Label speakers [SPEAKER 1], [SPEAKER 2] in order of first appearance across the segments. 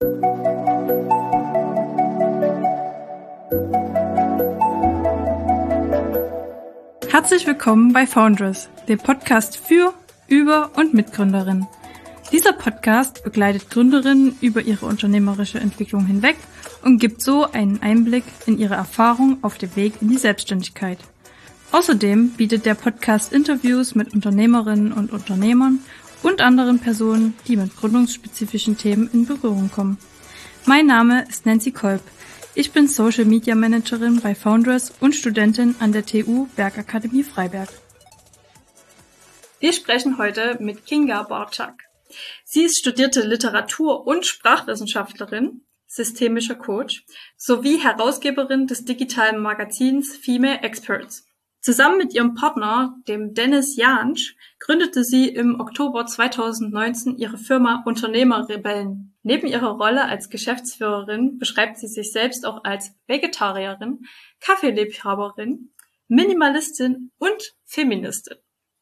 [SPEAKER 1] Herzlich willkommen bei Foundress, dem Podcast für, über und mit Gründerinnen. Dieser Podcast begleitet Gründerinnen über ihre unternehmerische Entwicklung hinweg und gibt so einen Einblick in ihre Erfahrung auf dem Weg in die Selbstständigkeit. Außerdem bietet der Podcast Interviews mit Unternehmerinnen und Unternehmern und anderen Personen, die mit gründungsspezifischen Themen in Berührung kommen. Mein Name ist Nancy Kolb. Ich bin Social Media Managerin bei Foundress und Studentin an der TU Bergakademie Freiberg. Wir sprechen heute mit Kinga Borczak. Sie ist studierte Literatur- und Sprachwissenschaftlerin, systemischer Coach sowie Herausgeberin des digitalen Magazins Female Experts. Zusammen mit ihrem Partner, dem Dennis Jansch, gründete sie im Oktober 2019 ihre Firma Unternehmerrebellen. Neben ihrer Rolle als Geschäftsführerin beschreibt sie sich selbst auch als Vegetarierin, Kaffeeliebhaberin, Minimalistin und Feministin.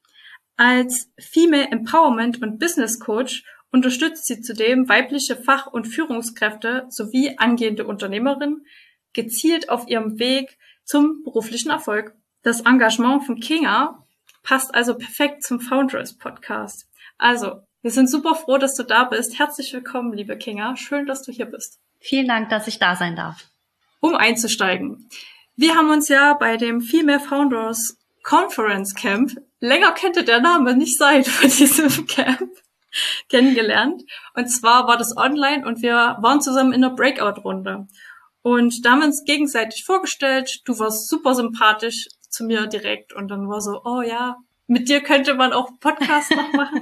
[SPEAKER 1] Als Female Empowerment und Business Coach unterstützt sie zudem weibliche Fach- und Führungskräfte sowie angehende Unternehmerinnen gezielt auf ihrem Weg zum beruflichen Erfolg. Das Engagement von Kinga passt also perfekt zum Foundress Podcast. Also, wir sind super froh, dass du da bist. Herzlich willkommen, liebe Kinga. Schön, dass du hier bist.
[SPEAKER 2] Vielen Dank, dass ich da sein darf.
[SPEAKER 1] Um einzusteigen. Wir haben uns ja bei dem Female Founders Conference Camp, länger könnte der Name nicht sein von diesem Camp, kennengelernt. Und zwar war das online und wir waren zusammen in einer Breakout-Runde. Und da haben wir uns gegenseitig vorgestellt. Du warst super sympathisch zu mir direkt und dann war so, oh ja, mit dir könnte man auch einen Podcast noch machen.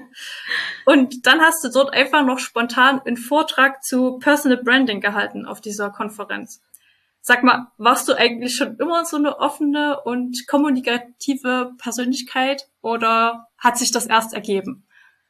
[SPEAKER 1] Und dann hast du dort einfach noch spontan einen Vortrag zu Personal Branding gehalten auf dieser Konferenz. Sag mal, warst du eigentlich schon immer so eine offene und kommunikative Persönlichkeit oder hat sich das erst ergeben?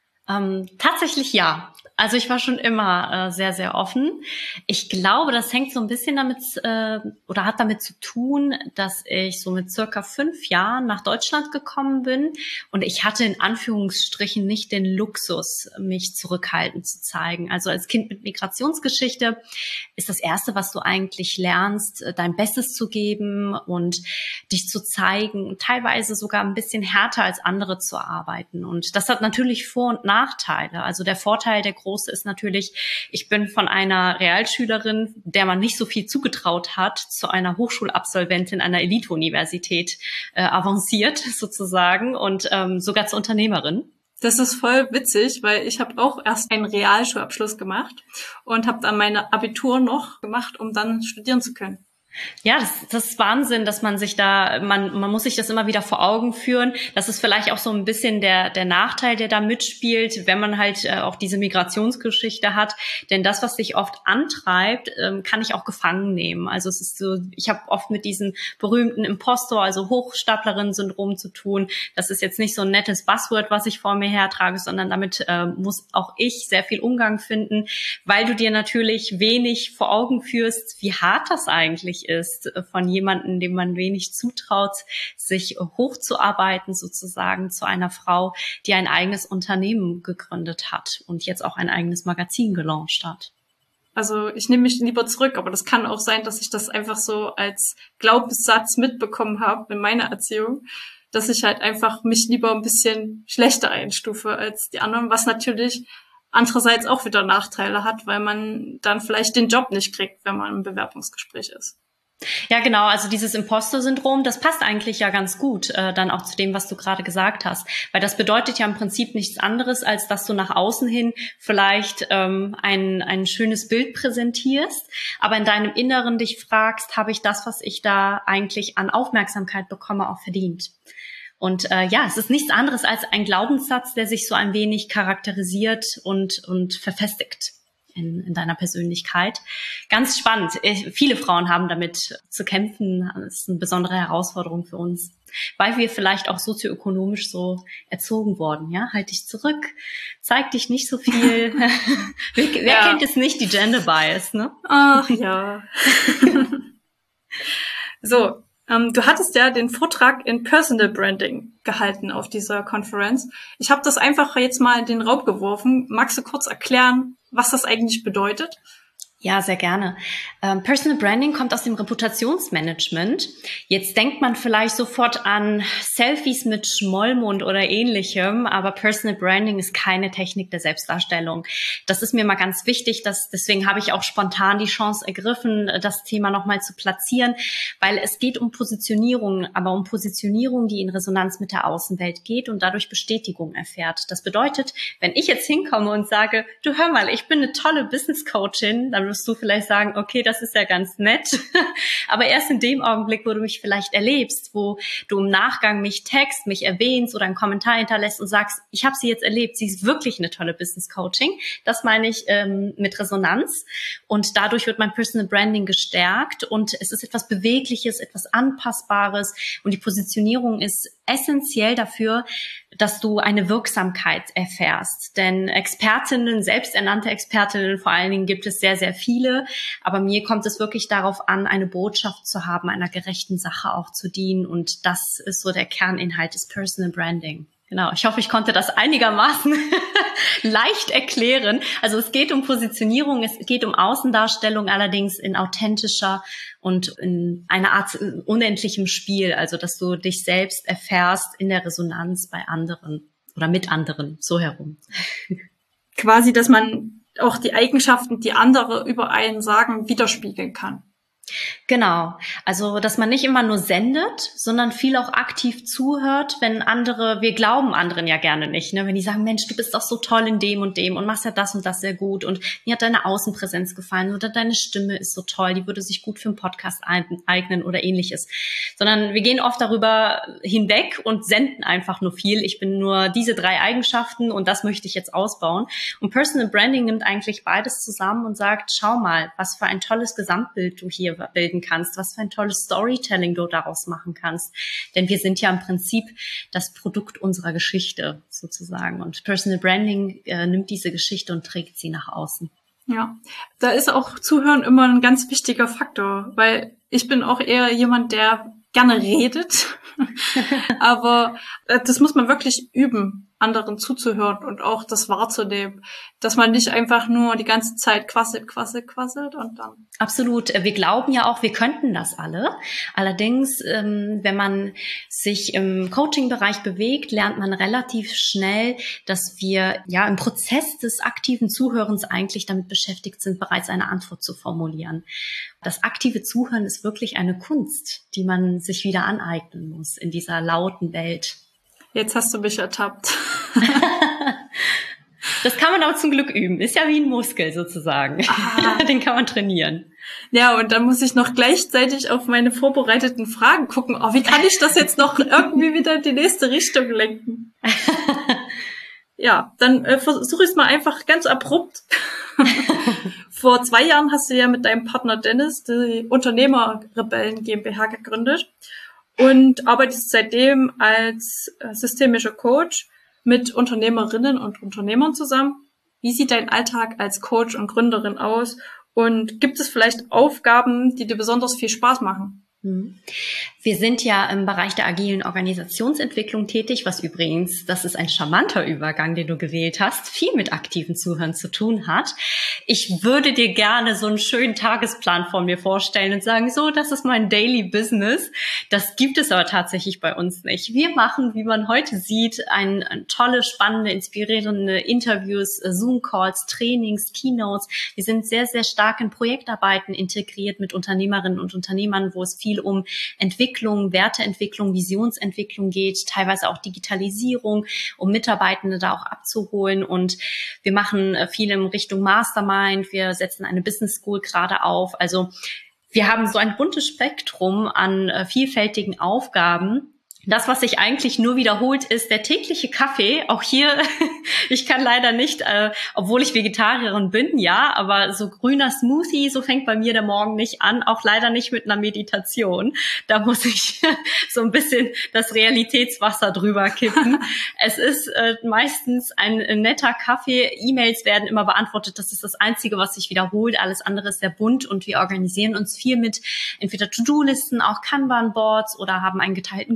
[SPEAKER 2] Tatsächlich ja. Also ich war schon immer sehr, sehr offen. Ich glaube, das hängt so ein bisschen damit oder hat damit zu tun, dass ich so mit circa 5 Jahren nach Deutschland gekommen bin und ich hatte in Anführungsstrichen nicht den Luxus, mich zurückhaltend zu zeigen. Also als Kind mit Migrationsgeschichte ist das Erste, was du eigentlich lernst, dein Bestes zu geben und dich zu zeigen und teilweise sogar ein bisschen härter als andere zu arbeiten. Und das hat natürlich Vor- und Nachteile. Also der Vorteil, der große ist natürlich, ich bin von einer Realschülerin, der man nicht so viel zugetraut hat, zu einer Hochschulabsolventin einer Elite-Universität avanciert sozusagen und sogar zur Unternehmerin.
[SPEAKER 1] Das ist voll witzig, weil ich habe auch erst einen Realschulabschluss gemacht und habe dann meine Abitur noch gemacht, um dann studieren zu können.
[SPEAKER 2] Ja, das ist Wahnsinn, dass man sich da, man muss sich das immer wieder vor Augen führen. Das ist vielleicht auch so ein bisschen der Nachteil, der da mitspielt, wenn man halt auch diese Migrationsgeschichte hat. Denn das, was dich oft antreibt, kann ich auch gefangen nehmen. Also es ist so, ich habe oft mit diesem berühmten Impostor, also Hochstaplerin-Syndrom zu tun. Das ist jetzt nicht so ein nettes Buzzword, was ich vor mir hertrage, sondern damit muss auch ich sehr viel Umgang finden, weil du dir natürlich wenig vor Augen führst, wie hart das eigentlich ist, von jemandem, dem man wenig zutraut, sich hochzuarbeiten sozusagen zu einer Frau, die ein eigenes Unternehmen gegründet hat und jetzt auch ein eigenes Magazin gelauncht hat.
[SPEAKER 1] Also ich nehme mich lieber zurück, aber das kann auch sein, dass ich das einfach so als Glaubenssatz mitbekommen habe in meiner Erziehung, dass ich halt einfach mich lieber ein bisschen schlechter einstufe als die anderen, was natürlich andererseits auch wieder Nachteile hat, weil man dann vielleicht den Job nicht kriegt, wenn man im Bewerbungsgespräch ist.
[SPEAKER 2] Ja, genau. Also dieses Imposter-Syndrom, das passt eigentlich ja ganz gut dann auch zu dem, was du gerade gesagt hast. Weil das bedeutet ja im Prinzip nichts anderes, als dass du nach außen hin vielleicht ein schönes Bild präsentierst, aber in deinem Inneren dich fragst, habe ich das, was ich da eigentlich an Aufmerksamkeit bekomme, auch verdient? Und ja, es ist nichts anderes als ein Glaubenssatz, der sich so ein wenig charakterisiert und verfestigt in deiner Persönlichkeit. Ganz spannend. Viele Frauen haben damit zu kämpfen. Das ist eine besondere Herausforderung für uns, weil wir vielleicht auch sozioökonomisch so erzogen worden. Ja, halt dich zurück, zeig dich nicht so viel. Wer kennt es nicht, die Gender Bias, ne?
[SPEAKER 1] Ach ja. So, du hattest ja den Vortrag in Personal Branding gehalten auf dieser Konferenz. Ich habe das einfach jetzt mal in den Raum geworfen. Magst du kurz erklären, was das eigentlich bedeutet?
[SPEAKER 2] Ja, sehr gerne. Personal Branding kommt aus dem Reputationsmanagement. Jetzt denkt man vielleicht sofort an Selfies mit Schmollmund oder Ähnlichem, aber Personal Branding ist keine Technik der Selbstdarstellung. Das ist mir mal ganz wichtig, deswegen habe ich auch spontan die Chance ergriffen, das Thema nochmal zu platzieren, weil es geht um Positionierung, aber um Positionierung, die in Resonanz mit der Außenwelt geht und dadurch Bestätigung erfährt. Das bedeutet, wenn ich jetzt hinkomme und sage, du hör mal, ich bin eine tolle Business Coachin, dann wirst du vielleicht sagen, okay, das ist ja ganz nett. Aber erst in dem Augenblick, wo du mich vielleicht erlebst, wo du im Nachgang mich text, mich erwähnst oder einen Kommentar hinterlässt und sagst, ich habe sie jetzt erlebt, sie ist wirklich eine tolle Business Coaching. Das meine ich mit Resonanz. Und dadurch wird mein Personal Branding gestärkt und es ist etwas Bewegliches, etwas Anpassbares. Und die Positionierung ist essentiell dafür, dass du eine Wirksamkeit erfährst. Denn Expertinnen, selbsternannte Expertinnen vor allen Dingen gibt es sehr, sehr viele. Aber mir kommt es wirklich darauf an, eine Botschaft zu haben, einer gerechten Sache auch zu dienen. Und das ist so der Kerninhalt des Personal Branding. Genau, ich hoffe, ich konnte das einigermaßen leicht erklären. Also es geht um Positionierung, es geht um Außendarstellung, allerdings in authentischer und in einer Art unendlichem Spiel. Also dass du dich selbst erfährst in der Resonanz bei anderen oder mit anderen, so herum.
[SPEAKER 1] Quasi, dass man auch die Eigenschaften, die andere über einen sagen, widerspiegeln kann.
[SPEAKER 2] Genau, also dass man nicht immer nur sendet, sondern viel auch aktiv zuhört, wenn andere, wir glauben anderen ja gerne nicht, ne? Wenn die sagen, Mensch, du bist doch so toll in dem und dem und machst ja das und das sehr gut und mir hat deine Außenpräsenz gefallen oder deine Stimme ist so toll, die würde sich gut für einen Podcast eignen oder ähnliches. Sondern wir gehen oft darüber hinweg und senden einfach nur viel. Ich bin nur diese 3 Eigenschaften und das möchte ich jetzt ausbauen. Und Personal Branding nimmt eigentlich beides zusammen und sagt, schau mal, was für ein tolles Gesamtbild du hier bilden kannst, was für ein tolles Storytelling du daraus machen kannst. Denn wir sind ja im Prinzip das Produkt unserer Geschichte sozusagen. Und Personal Branding nimmt diese Geschichte und trägt sie nach außen.
[SPEAKER 1] Ja, da ist auch Zuhören immer ein ganz wichtiger Faktor, weil ich bin auch eher jemand, der gerne redet, aber das muss man wirklich üben, anderen zuzuhören und auch das wahrzunehmen, dass man nicht einfach nur die ganze Zeit quasselt und dann.
[SPEAKER 2] Absolut. Wir glauben ja auch, wir könnten das alle. Allerdings, wenn man sich im Coaching-Bereich bewegt, lernt man relativ schnell, dass wir ja im Prozess des aktiven Zuhörens eigentlich damit beschäftigt sind, bereits eine Antwort zu formulieren. Das aktive Zuhören ist wirklich eine Kunst, die man sich wieder aneignen muss in dieser lauten Welt.
[SPEAKER 1] Jetzt hast du mich ertappt.
[SPEAKER 2] Das kann man aber zum Glück üben. Ist ja wie ein Muskel sozusagen. Den kann man trainieren.
[SPEAKER 1] Ja, und dann muss ich noch gleichzeitig auf meine vorbereiteten Fragen gucken. Oh, wie kann ich das jetzt noch irgendwie wieder in die nächste Richtung lenken? Ja, dann versuche ich es mal einfach ganz abrupt. Vor 2 Jahren hast du ja mit deinem Partner Dennis die Unternehmerrebellen GmbH gegründet und arbeitest seitdem als systemischer Coach mit Unternehmerinnen und Unternehmern zusammen. Wie sieht dein Alltag als Coach und Gründerin aus? Und gibt es vielleicht Aufgaben, die dir besonders viel Spaß machen?
[SPEAKER 2] Wir sind ja im Bereich der agilen Organisationsentwicklung tätig, was übrigens, das ist ein charmanter Übergang, den du gewählt hast, viel mit aktiven Zuhören zu tun hat. Ich würde dir gerne so einen schönen Tagesplan von mir vorstellen und sagen, so, das ist mein Daily Business. Das gibt es aber tatsächlich bei uns nicht. Wir machen, wie man heute sieht, ein tolle, spannende, inspirierende Interviews, Zoom-Calls, Trainings, Keynotes. Wir sind sehr, sehr stark in Projektarbeiten integriert mit Unternehmerinnen und Unternehmern, wo es viel um Entwicklung, Werteentwicklung, Visionsentwicklung geht, teilweise auch Digitalisierung, um Mitarbeitende da auch abzuholen. Und wir machen viel in Richtung Mastermind. Wir setzen eine Business School gerade auf. Also wir haben so ein buntes Spektrum an vielfältigen Aufgaben. Das, was sich eigentlich nur wiederholt, ist der tägliche Kaffee. Auch hier, ich kann leider nicht, obwohl ich Vegetarierin bin, ja, aber so grüner Smoothie, so fängt bei mir der Morgen nicht an. Auch leider nicht mit einer Meditation. Da muss ich so ein bisschen das Realitätswasser drüber kippen. Es ist meistens ein netter Kaffee. E-Mails werden immer beantwortet. Das ist das Einzige, was sich wiederholt. Alles andere ist sehr bunt und wir organisieren uns viel mit entweder To-Do-Listen, auch Kanban-Boards oder haben einen geteilten Google-Kalender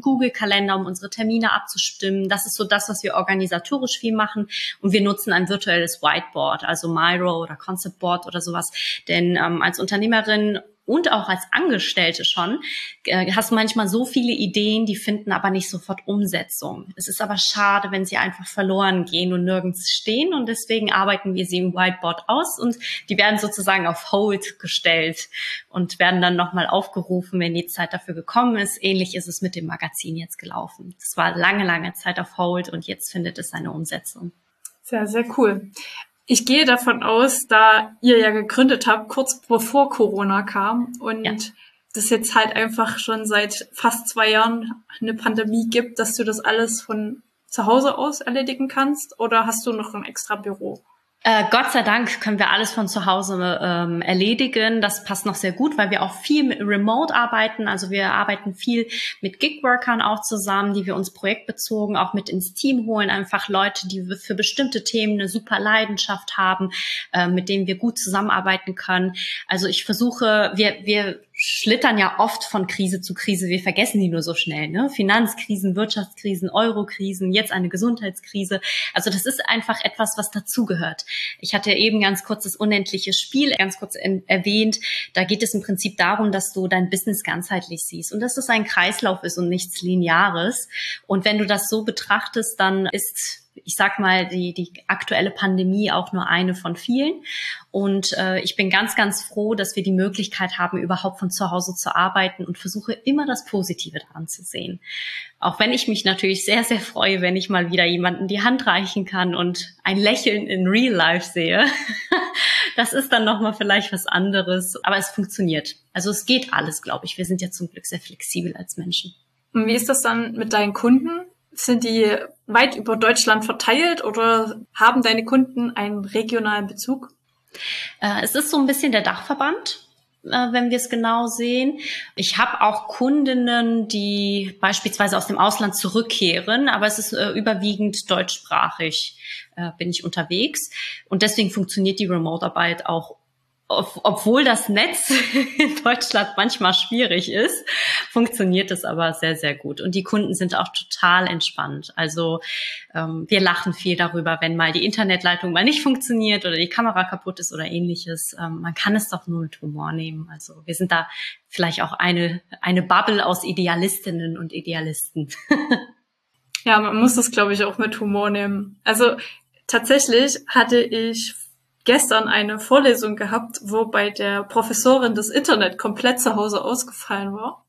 [SPEAKER 2] Kalender, um unsere Termine abzustimmen. Das ist so das, was wir organisatorisch viel machen. Und wir nutzen ein virtuelles Whiteboard, also Miro oder Concept Board oder sowas. Denn als Unternehmerin und auch als Angestellte schon, hast du manchmal so viele Ideen, die finden aber nicht sofort Umsetzung. Es ist aber schade, wenn sie einfach verloren gehen und nirgends stehen, und deswegen arbeiten wir sie im Whiteboard aus und die werden sozusagen auf Hold gestellt und werden dann nochmal aufgerufen, wenn die Zeit dafür gekommen ist. Ähnlich ist es mit dem Magazin jetzt gelaufen. Es war lange, lange Zeit auf Hold und jetzt findet es eine Umsetzung.
[SPEAKER 1] Sehr, sehr cool. Ich gehe davon aus, da ihr ja gegründet habt, kurz bevor Corona kam und das jetzt halt einfach schon seit fast 2 Jahren eine Pandemie gibt, dass du das alles von zu Hause aus erledigen kannst, oder hast du noch ein extra Büro?
[SPEAKER 2] Gott sei Dank können wir alles von zu Hause erledigen. Das passt noch sehr gut, weil wir auch viel mit Remote arbeiten. Also wir arbeiten viel mit Gigworkern auch zusammen, die wir uns projektbezogen auch mit ins Team holen. Einfach Leute, die für bestimmte Themen eine super Leidenschaft haben, mit denen wir gut zusammenarbeiten können. Also ich versuche, wir schlittern ja oft von Krise zu Krise. Wir vergessen die nur so schnell, ne? Finanzkrisen, Wirtschaftskrisen, Eurokrisen, jetzt eine Gesundheitskrise. Also das ist einfach etwas, was dazugehört. Ich hatte eben ganz kurz das unendliche Spiel ganz kurz erwähnt. Da geht es im Prinzip darum, dass du dein Business ganzheitlich siehst und dass es ein Kreislauf ist und nichts Lineares. Und wenn du das so betrachtest, dann ist, ich sag mal, die aktuelle Pandemie auch nur eine von vielen. Und ich bin ganz, ganz froh, dass wir die Möglichkeit haben, überhaupt von zu Hause zu arbeiten, und versuche immer das Positive daran zu sehen. Auch wenn ich mich natürlich sehr, sehr freue, wenn ich mal wieder jemanden die Hand reichen kann und ein Lächeln in Real Life sehe. Das ist dann nochmal vielleicht was anderes. Aber es funktioniert. Also es geht alles, glaube ich. Wir sind ja zum Glück sehr flexibel als Menschen.
[SPEAKER 1] Und wie ist das dann mit deinen Kunden? Sind die weit über Deutschland verteilt oder haben deine Kunden einen regionalen Bezug?
[SPEAKER 2] Es ist so ein bisschen der Dachverband, wenn wir es genau sehen. Ich habe auch Kundinnen, die beispielsweise aus dem Ausland zurückkehren, aber es ist überwiegend deutschsprachig, bin ich unterwegs. Und deswegen funktioniert die Remote-Arbeit auch, obwohl das Netz in Deutschland manchmal schwierig ist, funktioniert es aber sehr, sehr gut. Und die Kunden sind auch total entspannt. Also wir lachen viel darüber, wenn mal die Internetleitung mal nicht funktioniert oder die Kamera kaputt ist oder ähnliches. Man kann es doch nur mit Humor nehmen. Also wir sind da vielleicht auch eine Bubble aus Idealistinnen und Idealisten.
[SPEAKER 1] Ja, man muss das, glaube ich, auch mit Humor nehmen. Also tatsächlich hatte ich gestern eine Vorlesung gehabt, wo bei der Professorin das Internet komplett zu Hause ausgefallen war.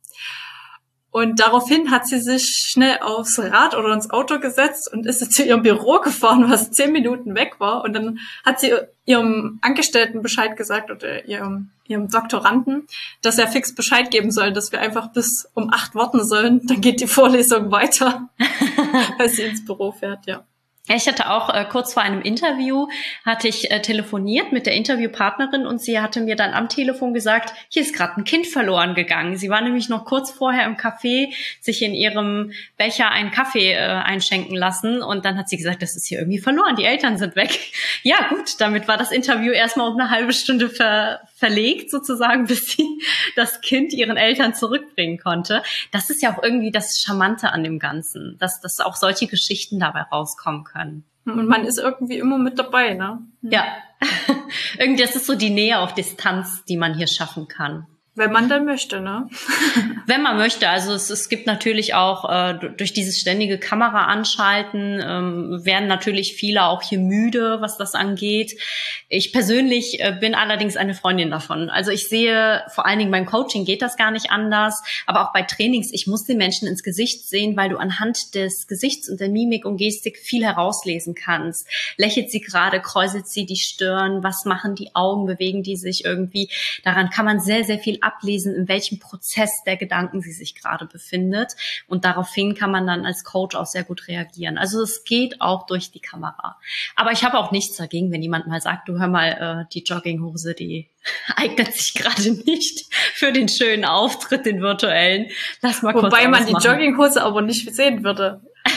[SPEAKER 1] Und daraufhin hat sie sich schnell aufs Rad oder ins Auto gesetzt und ist zu ihrem Büro gefahren, was 10 Minuten weg war. Und dann hat sie ihrem Angestellten Bescheid gesagt oder ihrem Doktoranden, dass er fix Bescheid geben soll, dass wir einfach bis um 8 warten sollen. Dann geht die Vorlesung weiter, weil sie ins Büro fährt, ja.
[SPEAKER 2] Ich hatte auch kurz vor einem Interview, hatte ich telefoniert mit der Interviewpartnerin und sie hatte mir dann am Telefon gesagt, hier ist gerade ein Kind verloren gegangen. Sie war nämlich noch kurz vorher im Café, sich in ihrem Becher einen Kaffee einschenken lassen und dann hat sie gesagt, das ist hier irgendwie verloren, die Eltern sind weg. Ja gut, damit war das Interview erstmal um eine halbe Stunde verlegt sozusagen, bis sie das Kind ihren Eltern zurückbringen konnte. Das ist ja auch irgendwie das Charmante an dem Ganzen, dass auch solche Geschichten dabei rauskommen können.
[SPEAKER 1] Und man ist irgendwie immer mit dabei, ne?
[SPEAKER 2] Ja, irgendwie, das ist so die Nähe auf Distanz, die man hier schaffen kann.
[SPEAKER 1] Wenn man dann möchte, ne?
[SPEAKER 2] Wenn man möchte. Also es gibt natürlich auch durch dieses ständige Kamera anschalten, werden natürlich viele auch hier müde, was das angeht. Ich persönlich bin allerdings eine Freundin davon. Also ich sehe, vor allen Dingen beim Coaching geht das gar nicht anders, aber auch bei Trainings, ich muss den Menschen ins Gesicht sehen, weil du anhand des Gesichts und der Mimik und Gestik viel herauslesen kannst. Lächelt sie gerade, kräuselt sie die Stirn, was machen die Augen, bewegen die sich irgendwie? Daran kann man sehr, sehr viel ablesen, in welchem Prozess der Gedanken sie sich gerade befindet. Und daraufhin kann man dann als Coach auch sehr gut reagieren. Also es geht auch durch die Kamera. Aber ich habe auch nichts dagegen, wenn jemand mal sagt, du hör mal, die Jogginghose, die eignet sich gerade nicht für den schönen Auftritt, den virtuellen. Lass mal kurz
[SPEAKER 1] Wobei man die
[SPEAKER 2] ausmachen.
[SPEAKER 1] Jogginghose aber nicht sehen würde.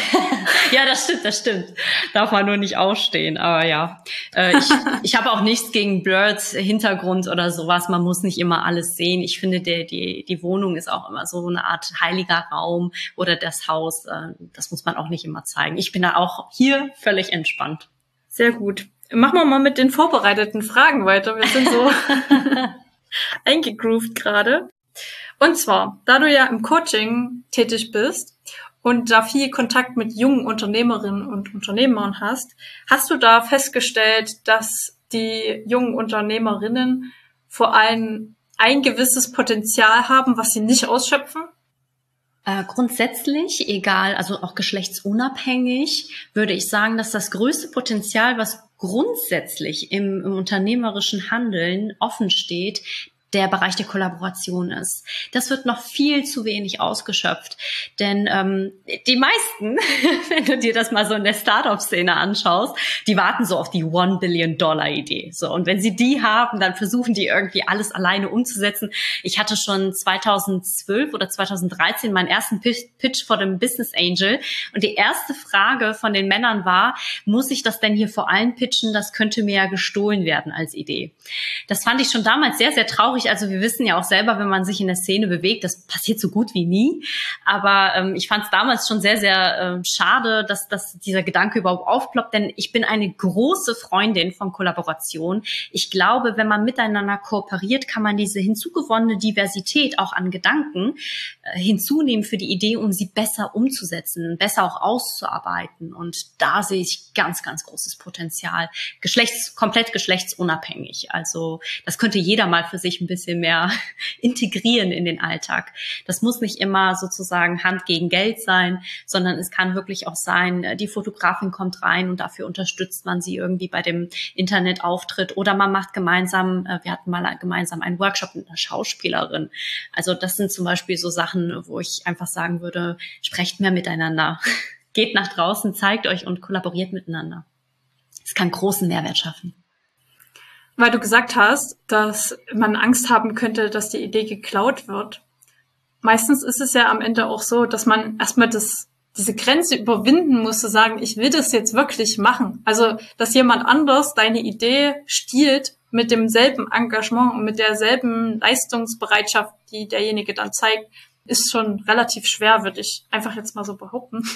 [SPEAKER 2] Ja, das stimmt. Darf man nur nicht ausstehen, aber ja. Ich habe auch nichts gegen Blurs Hintergrund oder sowas. Man muss nicht immer alles sehen. Ich finde, die Wohnung ist auch immer so eine Art heiliger Raum oder das Haus. Das muss man auch nicht immer zeigen. Ich bin da auch hier völlig entspannt.
[SPEAKER 1] Sehr gut. Machen wir mal mit den vorbereiteten Fragen weiter. Wir sind so eingegroovt gerade. Und zwar, da du ja im Coaching tätig bist und da viel Kontakt mit jungen Unternehmerinnen und Unternehmern hast du da festgestellt, dass die jungen Unternehmerinnen vor allem ein gewisses Potenzial haben, was sie nicht ausschöpfen?
[SPEAKER 2] Grundsätzlich, egal, also auch geschlechtsunabhängig, würde ich sagen, dass das größte Potenzial, was grundsätzlich im unternehmerischen Handeln offen steht, der Bereich der Kollaboration ist. Das wird noch viel zu wenig ausgeschöpft, denn die meisten, wenn du dir das mal so in der Startup-Szene anschaust, die warten so auf die $1-Billion-Idee. So, und wenn sie die haben, dann versuchen die irgendwie alles alleine umzusetzen. Ich hatte schon 2012 oder 2013 meinen ersten Pitch vor dem Business Angel und die erste Frage von den Männern war, muss ich das denn hier vor allen pitchen? Das könnte mir ja gestohlen werden als Idee. Das fand ich schon damals sehr, sehr traurig. Also wir wissen ja auch selber, wenn man sich in der Szene bewegt, das passiert so gut wie nie. Aber ich fand es damals schon sehr, sehr schade, dass dieser Gedanke überhaupt aufploppt. Denn ich bin eine große Freundin von Kollaboration. Ich glaube, wenn man miteinander kooperiert, kann man diese hinzugewonnene Diversität auch an Gedanken hinzunehmen für die Idee, um sie besser umzusetzen, besser auch auszuarbeiten. Und da sehe ich ganz, ganz großes Potenzial. Komplett geschlechtsunabhängig. Also das könnte jeder mal für sich ein bisschen mehr integrieren in den Alltag. Das muss nicht immer sozusagen Hand gegen Geld sein, sondern es kann wirklich auch sein, die Fotografin kommt rein und dafür unterstützt man sie irgendwie bei dem Internetauftritt oder man macht gemeinsam, wir hatten mal gemeinsam einen Workshop mit einer Schauspielerin. Also das sind zum Beispiel so Sachen, wo ich einfach sagen würde, sprecht mehr miteinander. Geht nach draußen, zeigt euch und kollaboriert miteinander. Es kann großen Mehrwert schaffen.
[SPEAKER 1] Weil du gesagt hast, dass man Angst haben könnte, dass die Idee geklaut wird. Meistens ist es ja am Ende auch so, dass man erstmal diese Grenze überwinden muss, zu sagen, ich will das jetzt wirklich machen. Also, dass jemand anders deine Idee stiehlt mit demselben Engagement und mit derselben Leistungsbereitschaft, die derjenige dann zeigt, ist schon relativ schwer, würde ich einfach jetzt mal so behaupten.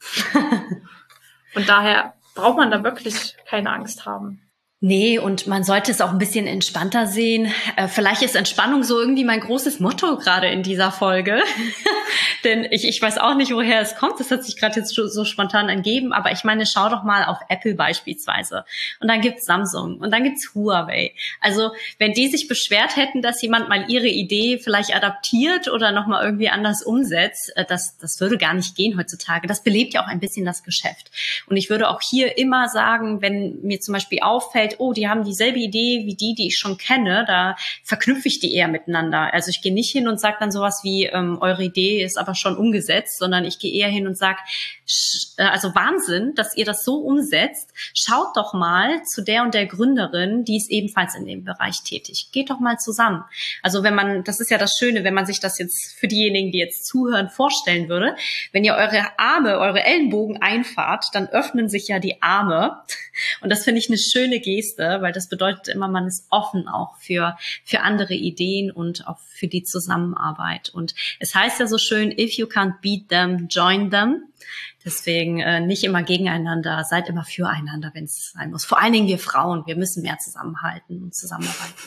[SPEAKER 1] Und daher braucht man da wirklich keine Angst haben.
[SPEAKER 2] Nee, und man sollte es auch ein bisschen entspannter sehen. Vielleicht ist Entspannung so irgendwie mein großes Motto gerade in dieser Folge. Denn ich weiß auch nicht, woher es kommt. Das hat sich gerade jetzt so spontan ergeben. Aber ich meine, schau doch mal auf Apple beispielsweise. Und dann gibt's Samsung und dann gibt's Huawei. Also wenn die sich beschwert hätten, dass jemand mal ihre Idee vielleicht adaptiert oder nochmal irgendwie anders umsetzt, das würde gar nicht gehen heutzutage. Das belebt ja auch ein bisschen das Geschäft. Und ich würde auch hier immer sagen, wenn mir zum Beispiel auffällt, oh, die haben dieselbe Idee wie die ich schon kenne, da verknüpfe ich die eher miteinander. Also ich gehe nicht hin und sage dann sowas wie, eure Idee ist aber schon umgesetzt, sondern ich gehe eher hin und sage, also Wahnsinn, dass ihr das so umsetzt. Schaut doch mal zu der und der Gründerin, die ist ebenfalls in dem Bereich tätig. Geht doch mal zusammen. Also das ist ja das Schöne, wenn man sich das jetzt für diejenigen, die jetzt zuhören, vorstellen würde. Wenn ihr eure Ellenbogen einfahrt, dann öffnen sich ja die Arme. Und das finde ich eine schöne Geste, weil das bedeutet immer, man ist offen auch für andere Ideen und auch für die Zusammenarbeit. Und es heißt ja so schön, if you can't beat them, join them. Deswegen nicht immer gegeneinander, seid immer füreinander, wenn es sein muss. Vor allen Dingen wir Frauen, wir müssen mehr zusammenhalten und zusammenarbeiten.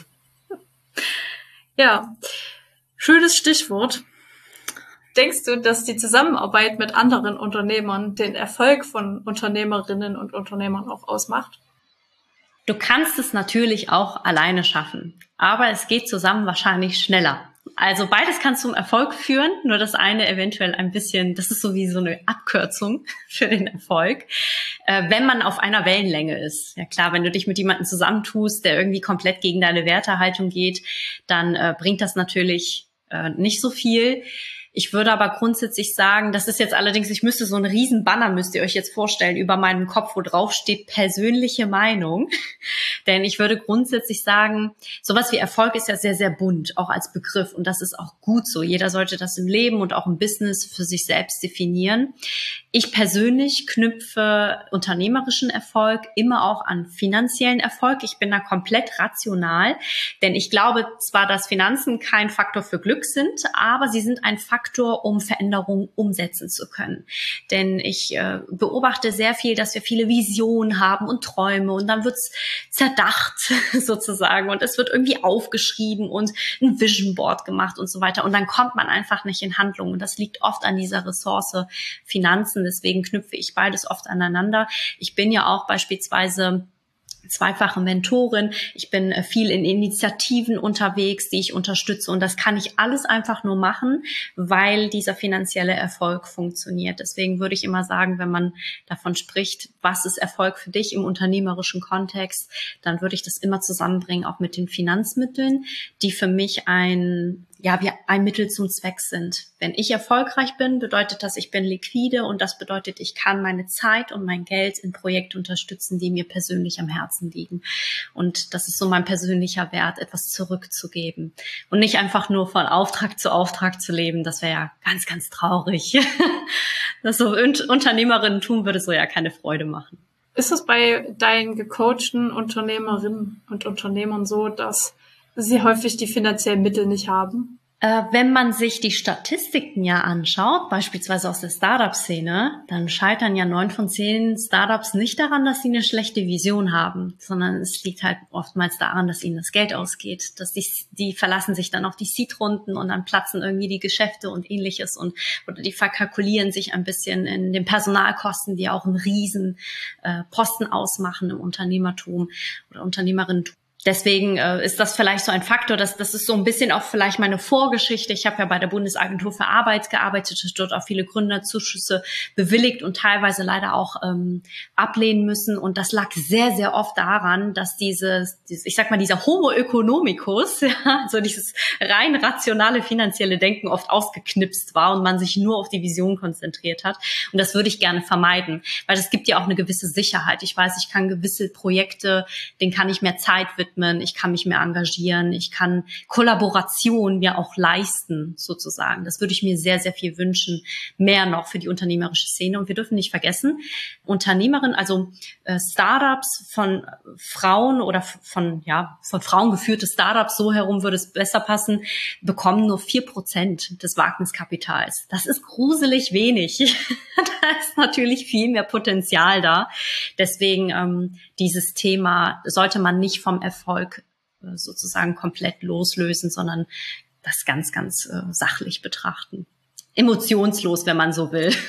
[SPEAKER 1] Ja, schönes Stichwort. Denkst du, dass die Zusammenarbeit mit anderen Unternehmern den Erfolg von Unternehmerinnen und Unternehmern auch ausmacht?
[SPEAKER 2] Du kannst es natürlich auch alleine schaffen, aber es geht zusammen wahrscheinlich schneller. Also beides kann zum Erfolg führen, nur das eine eventuell ein bisschen, das ist so wie so eine Abkürzung für den Erfolg, wenn man auf einer Wellenlänge ist. Ja klar, wenn du dich mit jemandem zusammentust, der irgendwie komplett gegen deine Wertehaltung geht, dann bringt das natürlich nicht so viel. Ich würde aber grundsätzlich sagen, das ist jetzt allerdings, ich müsste so einen riesen Banner, müsst ihr euch jetzt vorstellen, über meinem Kopf, wo drauf steht persönliche Meinung. Denn ich würde grundsätzlich sagen, sowas wie Erfolg ist ja sehr, sehr bunt, auch als Begriff. Und das ist auch gut so. Jeder sollte das im Leben und auch im Business für sich selbst definieren. Ich persönlich knüpfe unternehmerischen Erfolg immer auch an finanziellen Erfolg. Ich bin da komplett rational, denn ich glaube zwar, dass Finanzen kein Faktor für Glück sind, aber sie sind ein Faktor, um Veränderungen umsetzen zu können. Denn ich beobachte sehr viel, dass wir viele Visionen haben und Träume und dann wird's zerdacht sozusagen und es wird irgendwie aufgeschrieben und ein Vision Board gemacht und so weiter und dann kommt man einfach nicht in Handlung und das liegt oft an dieser Ressource Finanzen. Deswegen knüpfe ich beides oft aneinander. Ich bin ja auch beispielsweise zweifache Mentorin. Ich bin viel in Initiativen unterwegs, die ich unterstütze. Und das kann ich alles einfach nur machen, weil dieser finanzielle Erfolg funktioniert. Deswegen würde ich immer sagen, wenn man davon spricht, was ist Erfolg für dich im unternehmerischen Kontext, dann würde ich das immer zusammenbringen, auch mit den Finanzmitteln, die für mich wie ein Mittel zum Zweck sind. Wenn ich erfolgreich bin, bedeutet das, ich bin liquide und das bedeutet, ich kann meine Zeit und mein Geld in Projekte unterstützen, die mir persönlich am Herzen liegen. Und das ist so mein persönlicher Wert, etwas zurückzugeben und nicht einfach nur von Auftrag zu leben. Das wäre ja ganz, ganz traurig. Das so Unternehmerinnen tun würde so ja keine Freude machen.
[SPEAKER 1] Ist es bei deinen gecoachten Unternehmerinnen und Unternehmern so, dass sie häufig die finanziellen Mittel nicht haben?
[SPEAKER 2] Wenn man sich die Statistiken ja anschaut, beispielsweise aus der Startup-Szene, dann scheitern ja 9 von 10 Startups nicht daran, dass sie eine schlechte Vision haben, sondern es liegt halt oftmals daran, dass ihnen das Geld ausgeht. Dass die verlassen sich dann auf die Seed-Runden und dann platzen irgendwie die Geschäfte und ähnliches oder die verkalkulieren sich ein bisschen in den Personalkosten, die auch einen riesen Posten ausmachen im Unternehmertum oder Unternehmerinnentum. Deswegen ist das vielleicht so ein Faktor, das ist so ein bisschen auch vielleicht meine Vorgeschichte. Ich habe ja bei der Bundesagentur für Arbeit gearbeitet, dort auch viele Gründerzuschüsse bewilligt und teilweise leider auch ablehnen müssen. Und das lag sehr, sehr oft daran, dass dieser Homo economicus, ja, so dieses rein rationale finanzielle Denken oft ausgeknipst war und man sich nur auf die Vision konzentriert hat. Und das würde ich gerne vermeiden, weil es gibt ja auch eine gewisse Sicherheit. Ich weiß, ich kann gewisse Projekte, denen kann ich mehr Zeit widmen. Ich kann mich mehr engagieren, ich kann Kollaboration mir auch leisten, sozusagen. Das würde ich mir sehr, sehr viel wünschen, mehr noch für die unternehmerische Szene. Und wir dürfen nicht vergessen, Unternehmerinnen, also Startups von Frauen oder von Frauen geführte Startups, so herum würde es besser passen, bekommen nur 4% des Wagniskapitals. Das ist gruselig wenig. Da ist natürlich viel mehr Potenzial da. Deswegen dieses Thema sollte man nicht vom Erfolg sozusagen komplett loslösen, sondern das ganz, ganz sachlich betrachten. Emotionslos, wenn man so will.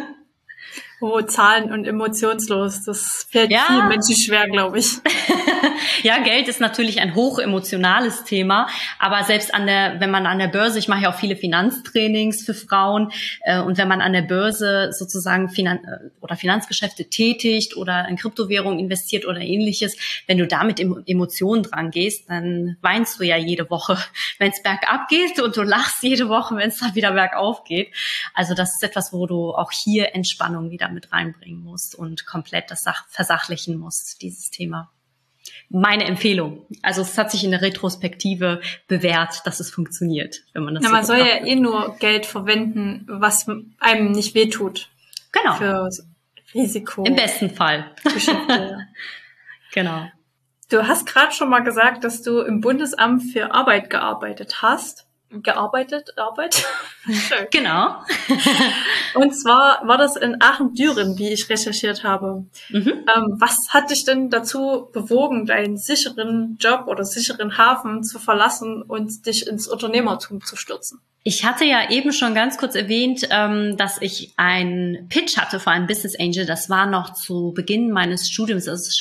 [SPEAKER 1] Oh, Zahlen und emotionslos, das fällt vielen Menschen schwer, glaube ich.
[SPEAKER 2] Ja, Geld ist natürlich ein hochemotionales Thema, aber selbst wenn man an der Börse, ich mache ja auch viele Finanztrainings für Frauen, und wenn man an der Börse sozusagen Finanzgeschäfte tätigt oder in Kryptowährungen investiert oder ähnliches, wenn du da mit Emotionen dran gehst, dann weinst du ja jede Woche, wenn es bergab geht und du lachst jede Woche, wenn es dann wieder bergauf geht. Also das ist etwas, wo du auch hier Entspannung wieder mit reinbringen musst und komplett das versachlichen musst, dieses Thema. Meine Empfehlung. Also es hat sich in der Retrospektive bewährt, dass es funktioniert, wenn man das so
[SPEAKER 1] man soll ja nur Geld verwenden, was einem nicht wehtut.
[SPEAKER 2] Genau.
[SPEAKER 1] Für Risiko.
[SPEAKER 2] Im besten Fall.
[SPEAKER 1] Geschäfte.
[SPEAKER 2] Genau.
[SPEAKER 1] Du hast gerade schon mal gesagt, dass du im Bundesamt für Arbeit gearbeitet hast. Arbeit? Schön.
[SPEAKER 2] Genau.
[SPEAKER 1] Und zwar war das in Aachen-Düren, wie ich recherchiert habe.
[SPEAKER 2] Mhm.
[SPEAKER 1] Was hat dich denn dazu bewogen, deinen sicheren Job oder sicheren Hafen zu verlassen und dich ins Unternehmertum zu stürzen?
[SPEAKER 2] Ich hatte ja eben schon ganz kurz erwähnt, dass ich einen Pitch hatte für einen Business Angel. Das war noch zu Beginn meines Studiums. Das ist schon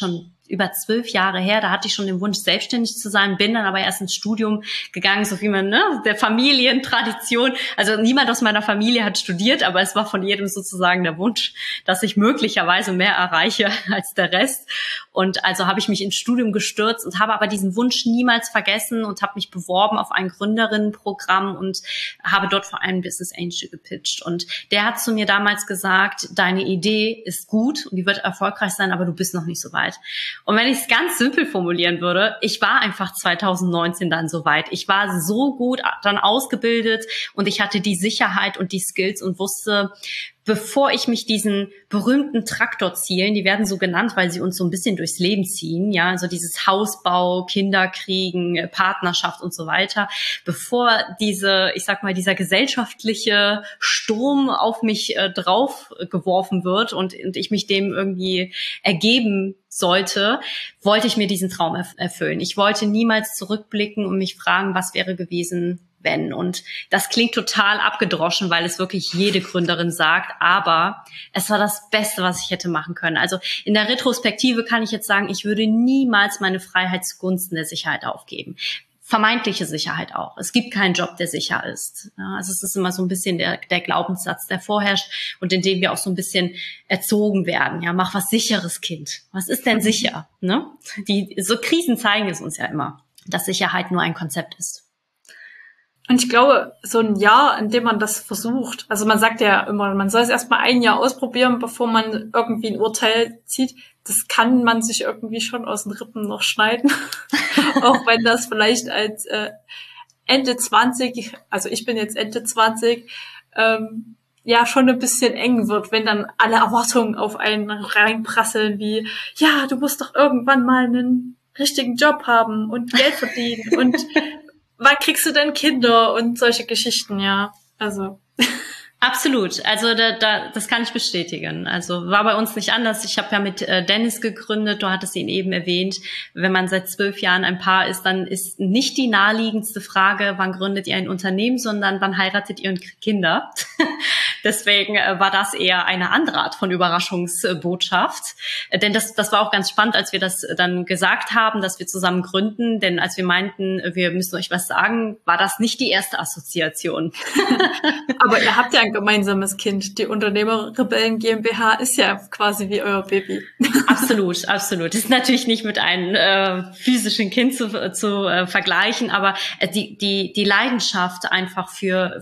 [SPEAKER 2] über 12 Jahre her. Da hatte ich schon den Wunsch, selbstständig zu sein, bin dann aber erst ins Studium gegangen, so wie man, der Familientradition. Also niemand aus meiner Familie hat studiert, aber es war von jedem sozusagen der Wunsch, dass ich möglicherweise mehr erreiche als der Rest. Und also habe ich mich ins Studium gestürzt und habe aber diesen Wunsch niemals vergessen und habe mich beworben auf ein Gründerinnenprogramm und habe dort vor allem Business Angel gepitcht. Und der hat zu mir damals gesagt, deine Idee ist gut und die wird erfolgreich sein, aber du bist noch nicht so weit. Und wenn ich es ganz simpel formulieren würde, ich war einfach 2019 dann so weit. Ich war so gut dann ausgebildet und ich hatte die Sicherheit und die Skills und wusste, bevor ich mich diesen berühmten Traktorzielen, die werden so genannt, weil sie uns so ein bisschen durchs Leben ziehen, ja, also dieses Hausbau, Kinderkriegen, Partnerschaft und so weiter, bevor dieser gesellschaftliche Sturm auf mich drauf geworfen wird und ich mich dem irgendwie ergeben sollte, wollte ich mir diesen Traum erfüllen. Ich wollte niemals zurückblicken und mich fragen, was wäre gewesen, wenn. Und das klingt total abgedroschen, weil es wirklich jede Gründerin sagt, aber es war das Beste, was ich hätte machen können. Also in der Retrospektive kann ich jetzt sagen, ich würde niemals meine Freiheit zugunsten der Sicherheit aufgeben. Vermeintliche Sicherheit auch. Es gibt keinen Job, der sicher ist. Ja, also es ist immer so ein bisschen der Glaubenssatz, der vorherrscht und in dem wir auch so ein bisschen erzogen werden. Ja, mach was Sicheres, Kind. Was ist denn sicher? Ne? So Krisen zeigen es uns ja immer, dass Sicherheit nur ein Konzept ist.
[SPEAKER 1] Und ich glaube, so ein Jahr, in dem man das versucht, also man sagt ja immer, man soll es erstmal ein Jahr ausprobieren, bevor man irgendwie ein Urteil zieht, das kann man sich irgendwie schon aus den Rippen noch schneiden. Auch wenn das vielleicht als Ende 20, also ich bin jetzt Ende 20, ja schon ein bisschen eng wird, wenn dann alle Erwartungen auf einen reinprasseln, wie, ja, du musst doch irgendwann mal einen richtigen Job haben und Geld verdienen und wann kriegst du denn Kinder und solche Geschichten, ja. Also.
[SPEAKER 2] Absolut. Also das kann ich bestätigen. Also war bei uns nicht anders. Ich habe ja mit Dennis gegründet, du hattest ihn eben erwähnt. Wenn man seit 12 Jahren ein Paar ist, dann ist nicht die naheliegendste Frage, wann gründet ihr ein Unternehmen, sondern wann heiratet ihr und kriegt Kinder. Deswegen war das eher eine andere Art von Überraschungsbotschaft. Denn das war auch ganz spannend, als wir das dann gesagt haben, dass wir zusammen gründen. Denn als wir meinten, wir müssen euch was sagen, war das nicht die erste Assoziation.
[SPEAKER 1] Aber ihr habt ja ein gemeinsames Kind. Die Unternehmerrebellen GmbH ist ja quasi wie euer Baby.
[SPEAKER 2] Absolut, absolut. Das ist natürlich nicht mit einem physischen Kind zu vergleichen, aber die Leidenschaft einfach für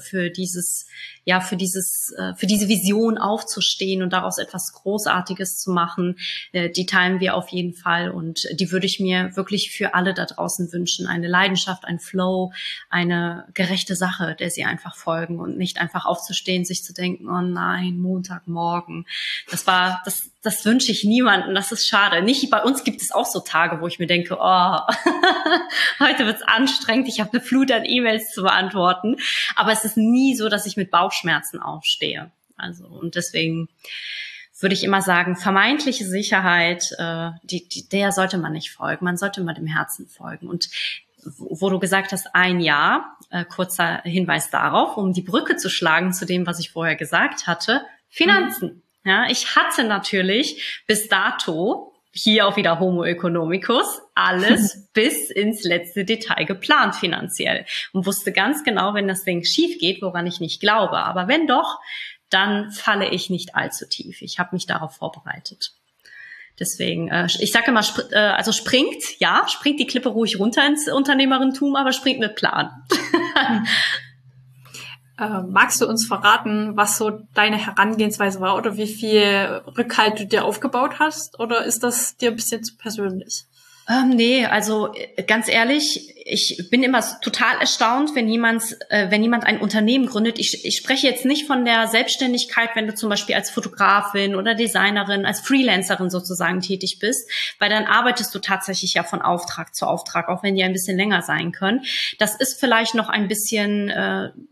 [SPEAKER 2] diese Vision aufzustehen und daraus etwas Großartiges zu machen, die teilen wir auf jeden Fall und die würde ich mir wirklich für alle da draußen wünschen. Eine Leidenschaft, ein Flow, eine gerechte Sache, der sie einfach folgen und nicht einfach aufzustehen, sich zu denken, oh nein, Montagmorgen. Das wünsche ich niemandem, das ist schade. Nicht bei uns gibt es auch so Tage, wo ich mir denke, oh, heute wird's anstrengend, ich habe eine Flut an E-Mails zu beantworten. Aber es ist nie so, dass ich mit Bauchschmerzen aufstehe. Also und deswegen würde ich immer sagen, vermeintliche Sicherheit, der sollte man nicht folgen. Man sollte immer dem Herzen folgen. Und wo du gesagt hast, ein Jahr, kurzer Hinweis darauf, um die Brücke zu schlagen zu dem, was ich vorher gesagt hatte, Finanzen. Ja, ich hatte natürlich bis dato, hier auch wieder Homo economicus, alles bis ins letzte Detail geplant finanziell und wusste ganz genau, wenn das Ding schief geht, woran ich nicht glaube, aber wenn doch, dann falle ich nicht allzu tief. Ich habe mich darauf vorbereitet. Deswegen, ich sage immer, springt die Klippe ruhig runter ins Unternehmerentum, aber springt mit Plan.
[SPEAKER 1] Magst du uns verraten, was so deine Herangehensweise war oder wie viel Rückhalt du dir aufgebaut hast? Oder ist das dir ein bisschen zu persönlich?
[SPEAKER 2] Nee, also ganz ehrlich, ich bin immer total erstaunt, wenn jemand ein Unternehmen gründet. Ich spreche jetzt nicht von der Selbstständigkeit, wenn du zum Beispiel als Fotografin oder Designerin, als Freelancerin sozusagen tätig bist, weil dann arbeitest du tatsächlich ja von Auftrag zu Auftrag, auch wenn die ein bisschen länger sein können. Das ist vielleicht noch ein bisschen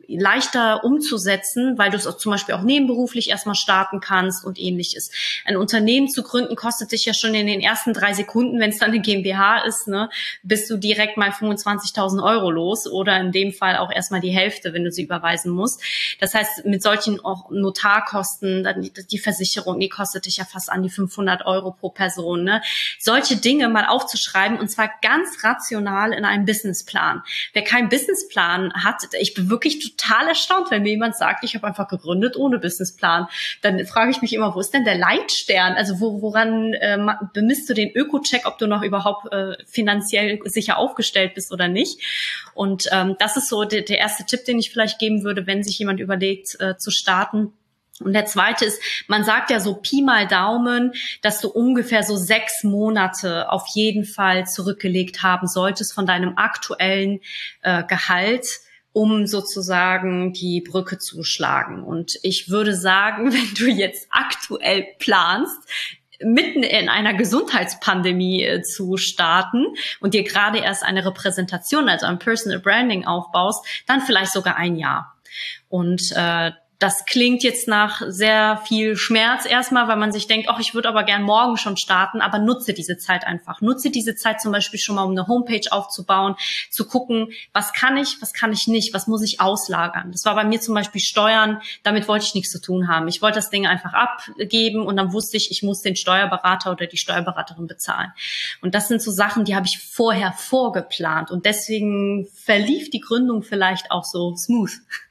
[SPEAKER 2] leichter umzusetzen, weil du es auch zum Beispiel auch nebenberuflich erstmal starten kannst und ähnliches. Ein Unternehmen zu gründen kostet dich ja schon in den ersten 3 Sekunden, wenn es dann eine GmbH ist, ne, bist du direkt mal 25.000 Euro los oder in dem Fall auch erstmal die Hälfte, wenn du sie überweisen musst. Das heißt, mit solchen auch Notarkosten, dann die Versicherung, die kostet dich ja fast an die 500 Euro pro Person, ne. Solche Dinge mal aufzuschreiben und zwar ganz rational in einem Businessplan. Wer keinen Businessplan hat, ich bin wirklich total erstaunt, wenn mir jemand sagt, ich habe einfach gegründet ohne Businessplan. Dann frage ich mich immer, wo ist denn der Leitstern? Also woran bemisst du den Öko-Check, ob du noch überhaupt finanziell sicher aufgestellt bist oder nicht? Und das ist so der erste Tipp, den ich vielleicht geben würde, wenn sich jemand überlegt zu starten. Und der zweite ist, man sagt ja so Pi mal Daumen, dass du ungefähr so 6 Monate auf jeden Fall zurückgelegt haben solltest von deinem aktuellen Gehalt, um sozusagen die Brücke zu schlagen. Und ich würde sagen, wenn du jetzt aktuell planst, mitten in einer Gesundheitspandemie zu starten und dir gerade erst eine Repräsentation, also ein Personal Branding aufbaust, dann vielleicht sogar 1 Jahr. Und das klingt jetzt nach sehr viel Schmerz erstmal, weil man sich denkt, ach, ich würde aber gern morgen schon starten, aber nutze diese Zeit einfach. Nutze diese Zeit zum Beispiel schon mal, um eine Homepage aufzubauen, zu gucken, was kann ich nicht, was muss ich auslagern. Das war bei mir zum Beispiel Steuern, damit wollte ich nichts zu tun haben. Ich wollte das Ding einfach abgeben und dann wusste ich, ich muss den Steuerberater oder die Steuerberaterin bezahlen. Und das sind so Sachen, die habe ich vorher vorgeplant und deswegen verlief die Gründung vielleicht auch so smooth.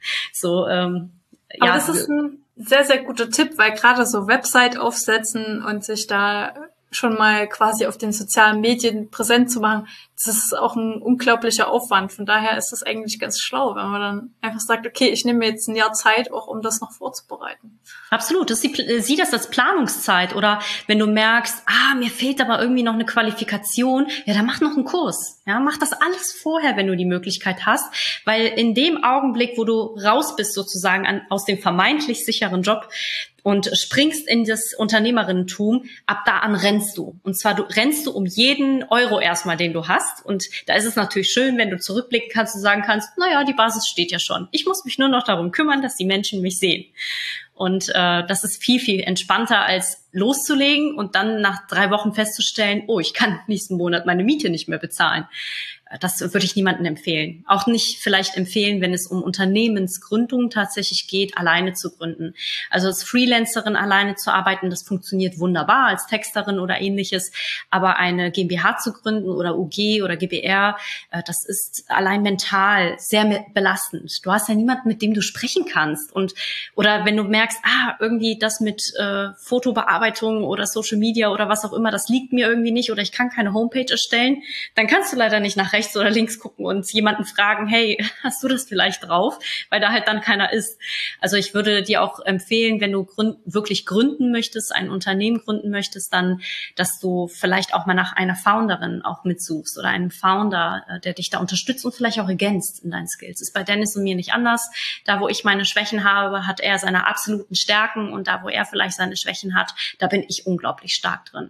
[SPEAKER 2] So,
[SPEAKER 1] aber das ist ein sehr, sehr guter Tipp, weil gerade so Website aufsetzen und sich da schon mal quasi auf den sozialen Medien präsent zu machen, das ist auch ein unglaublicher Aufwand. Von daher ist es eigentlich ganz schlau, wenn man dann einfach sagt, okay, ich nehme mir jetzt 1 Jahr Zeit, auch um das noch vorzubereiten.
[SPEAKER 2] Absolut. Sieh das als Planungszeit. Oder wenn du merkst, mir fehlt aber irgendwie noch eine Qualifikation, ja, dann mach noch einen Kurs. Ja, mach das alles vorher, wenn du die Möglichkeit hast. Weil in dem Augenblick, wo du raus bist sozusagen aus dem vermeintlich sicheren Job, und springst in das Unternehmerinnentum, ab da an rennst du. Und zwar rennst du um jeden Euro erstmal, den du hast. Und da ist es natürlich schön, wenn du zurückblicken kannst und sagen kannst, naja, die Basis steht ja schon. Ich muss mich nur noch darum kümmern, dass die Menschen mich sehen. Und das ist viel, viel entspannter, als loszulegen und dann nach 3 Wochen festzustellen, oh, ich kann nächsten Monat meine Miete nicht mehr bezahlen. Das würde ich niemandem empfehlen. Auch nicht vielleicht empfehlen, wenn es um Unternehmensgründung tatsächlich geht, alleine zu gründen. Also als Freelancerin alleine zu arbeiten, das funktioniert wunderbar, als Texterin oder ähnliches. Aber eine GmbH zu gründen oder UG oder GbR, das ist allein mental sehr belastend. Du hast ja niemanden, mit dem du sprechen kannst. Oder wenn du merkst, irgendwie das mit Fotobearbeitung oder Social Media oder was auch immer, das liegt mir irgendwie nicht oder ich kann keine Homepage erstellen, dann kannst du leider nicht nach rechts oder links gucken und jemanden fragen, hey, hast du das vielleicht drauf? Weil da halt dann keiner ist. Also ich würde dir auch empfehlen, wenn du wirklich gründen möchtest, ein Unternehmen gründen möchtest, dann, dass du vielleicht auch mal nach einer Founderin auch mitsuchst oder einem Founder, der dich da unterstützt und vielleicht auch ergänzt in deinen Skills. Ist bei Dennis und mir nicht anders. Da, wo ich meine Schwächen habe, hat er seine absoluten Stärken und da, wo er vielleicht seine Schwächen hat, da bin ich unglaublich stark drin.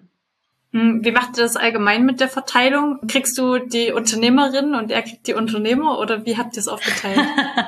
[SPEAKER 1] Wie macht ihr das allgemein mit der Verteilung? Kriegst du die Unternehmerin und er kriegt die Unternehmer oder wie habt ihr es aufgeteilt?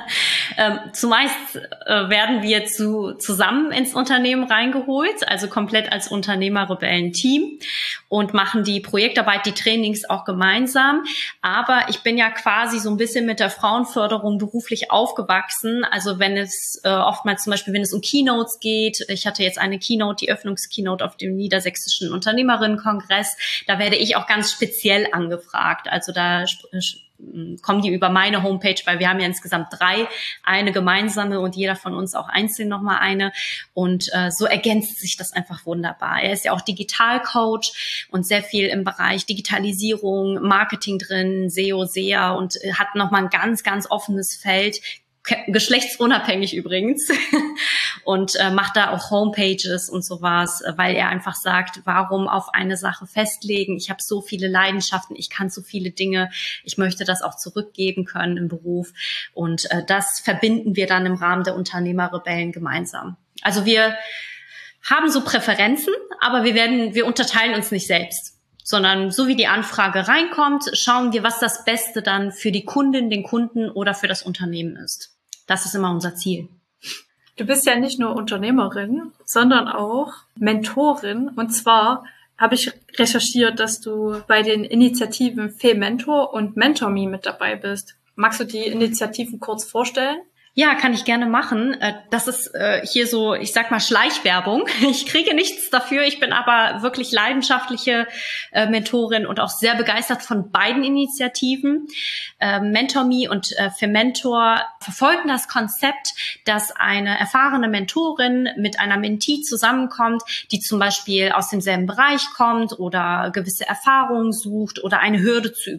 [SPEAKER 2] Zumeist werden wir zusammen ins Unternehmen reingeholt, also komplett als Unternehmerrebellen-Team und machen die Projektarbeit, die Trainings auch gemeinsam. Aber ich bin ja quasi so ein bisschen mit der Frauenförderung beruflich aufgewachsen. Also wenn es oftmals zum Beispiel, wenn es um Keynotes geht, ich hatte jetzt eine Keynote, die Öffnungskeynote auf dem Niedersächsischen Unternehmerinnenkongress, da werde ich auch ganz speziell angefragt. Also da kommen die über meine Homepage, weil wir haben ja insgesamt 3, eine gemeinsame und jeder von uns auch einzeln nochmal eine. Und so ergänzt sich das einfach wunderbar. Er ist ja auch Digitalcoach und sehr viel im Bereich Digitalisierung, Marketing drin, SEO, SEA und hat nochmal ein ganz, ganz offenes Feld, geschlechtsunabhängig übrigens und macht da auch Homepages und sowas, weil er einfach sagt, warum auf eine Sache festlegen? Ich habe so viele Leidenschaften, ich kann so viele Dinge, ich möchte das auch zurückgeben können im Beruf und das verbinden wir dann im Rahmen der Unternehmerrebellen gemeinsam. Also wir haben so Präferenzen, aber wir unterteilen uns nicht selbst, sondern so wie die Anfrage reinkommt, schauen wir, was das Beste dann für die Kundin, den Kunden oder für das Unternehmen ist. Das ist immer unser Ziel.
[SPEAKER 1] Du bist ja nicht nur Unternehmerin, sondern auch Mentorin. Und zwar habe ich recherchiert, dass du bei den Initiativen Fementor und MentorMe mit dabei bist. Magst du die Initiativen kurz vorstellen?
[SPEAKER 2] Ja, kann ich gerne machen. Das ist hier so, ich sag mal, Schleichwerbung. Ich kriege nichts dafür. Ich bin aber wirklich leidenschaftliche Mentorin und auch sehr begeistert von beiden Initiativen. MentorMe und Fementor verfolgen das Konzept, dass eine erfahrene Mentorin mit einer Mentee zusammenkommt, die zum Beispiel aus demselben Bereich kommt oder gewisse Erfahrungen sucht oder eine Hürde zu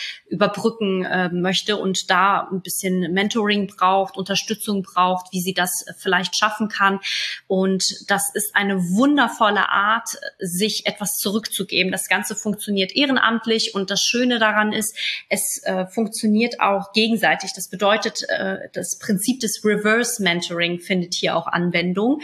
[SPEAKER 2] überbrücken möchte und da ein bisschen Mentoring braucht, Unterstützung braucht, wie sie das vielleicht schaffen kann. Und das ist eine wundervolle Art, sich etwas zurückzugeben. Das Ganze funktioniert ehrenamtlich und das Schöne daran ist, es funktioniert auch gegenseitig. Das bedeutet, das Prinzip des Reverse Mentoring findet hier auch Anwendung.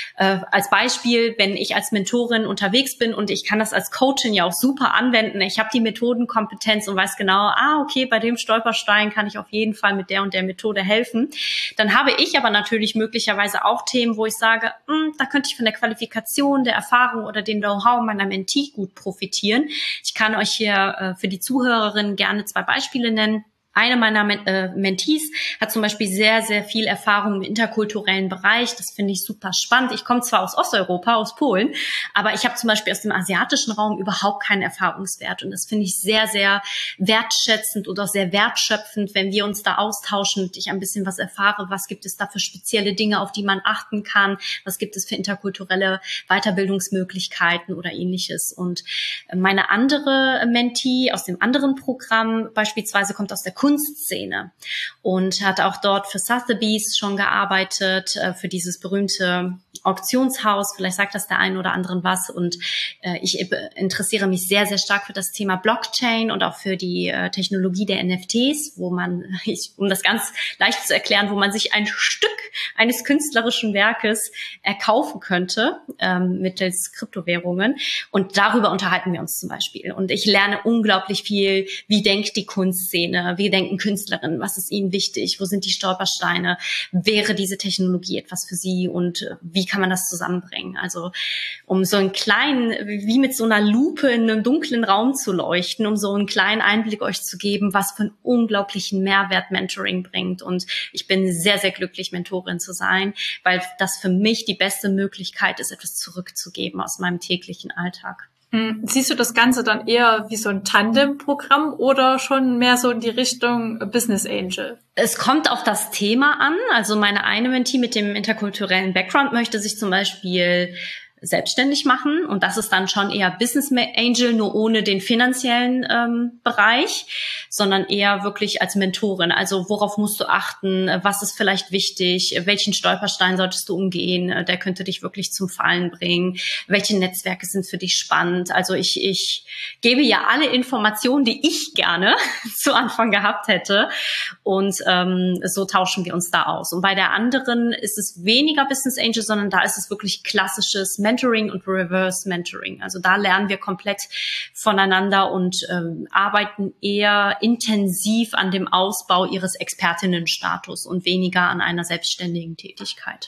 [SPEAKER 2] Als Beispiel, wenn ich als Mentorin unterwegs bin und ich kann das als Coachin ja auch super anwenden. Ich habe die Methodenkompetenz und weiß genau, okay, bei dem Stolperstein kann ich auf jeden Fall mit der und der Methode helfen. Dann habe ich aber natürlich möglicherweise auch Themen, wo ich sage, da könnte ich von der Qualifikation, der Erfahrung oder dem Know-how meiner Mentee gut profitieren. Ich kann euch hier für die Zuhörerinnen gerne 2 Beispiele nennen. Eine meiner Mentees hat zum Beispiel sehr, sehr viel Erfahrung im interkulturellen Bereich. Das finde ich super spannend. Ich komme zwar aus Osteuropa, aus Polen, aber ich habe zum Beispiel aus dem asiatischen Raum überhaupt keinen Erfahrungswert. Und das finde ich sehr, sehr wertschätzend und auch sehr wertschöpfend, wenn wir uns da austauschen und ich ein bisschen was erfahre. Was gibt es da für spezielle Dinge, auf die man achten kann? Was gibt es für interkulturelle Weiterbildungsmöglichkeiten oder ähnliches? Und meine andere Mentee aus dem anderen Programm beispielsweise kommt aus der Kunstszene und hat auch dort für Sotheby's schon gearbeitet, für dieses berühmte Auktionshaus. Vielleicht sagt das der einen oder anderen was. Und ich interessiere mich sehr, sehr stark für das Thema Blockchain und auch für die Technologie der NFTs, wo man, um das ganz leicht zu erklären, wo man sich ein Stück eines künstlerischen Werkes erkaufen könnte mittels Kryptowährungen. Und darüber unterhalten wir uns zum Beispiel. Und ich lerne unglaublich viel, wie denkt die Kunstszene, wie denken Künstlerinnen, was ist ihnen wichtig, wo sind die Stolpersteine, wäre diese Technologie etwas für sie und wie kann man das zusammenbringen? Also um so einen kleinen, wie mit so einer Lupe in einem dunklen Raum zu leuchten, um so einen kleinen Einblick euch zu geben, was für einen unglaublichen Mehrwert Mentoring bringt. Und ich bin sehr, sehr glücklich, Mentorin zu sein, weil das für mich die beste Möglichkeit ist, etwas zurückzugeben aus meinem täglichen Alltag.
[SPEAKER 1] Siehst du das Ganze dann eher wie so ein Tandem-Programm oder schon mehr so in die Richtung Business Angel?
[SPEAKER 2] Es kommt auf das Thema an. Also meine eine Mentee mit dem interkulturellen Background möchte sich zum Beispiel selbstständig machen und das ist dann schon eher Business Angel, nur ohne den finanziellen Bereich, sondern eher wirklich als Mentorin. Also worauf musst du achten, was ist vielleicht wichtig, welchen Stolperstein solltest du umgehen, der könnte dich wirklich zum Fallen bringen, welche Netzwerke sind für dich spannend. Also ich gebe ja alle Informationen, die ich gerne zu Anfang gehabt hätte und so tauschen wir uns da aus. Und bei der anderen ist es weniger Business Angel, sondern da ist es wirklich klassisches Mentoring und Reverse Mentoring. Also da lernen wir komplett voneinander und arbeiten eher intensiv an dem Ausbau ihres Expertinnenstatus und weniger an einer selbstständigen Tätigkeit.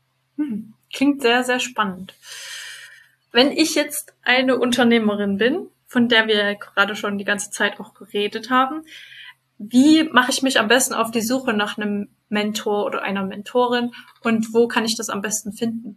[SPEAKER 1] Klingt sehr, sehr spannend. Wenn ich jetzt eine Unternehmerin bin, von der wir gerade schon die ganze Zeit auch geredet haben, wie mache ich mich am besten auf die Suche nach einem Mentor oder einer Mentorin und wo kann ich das am besten finden?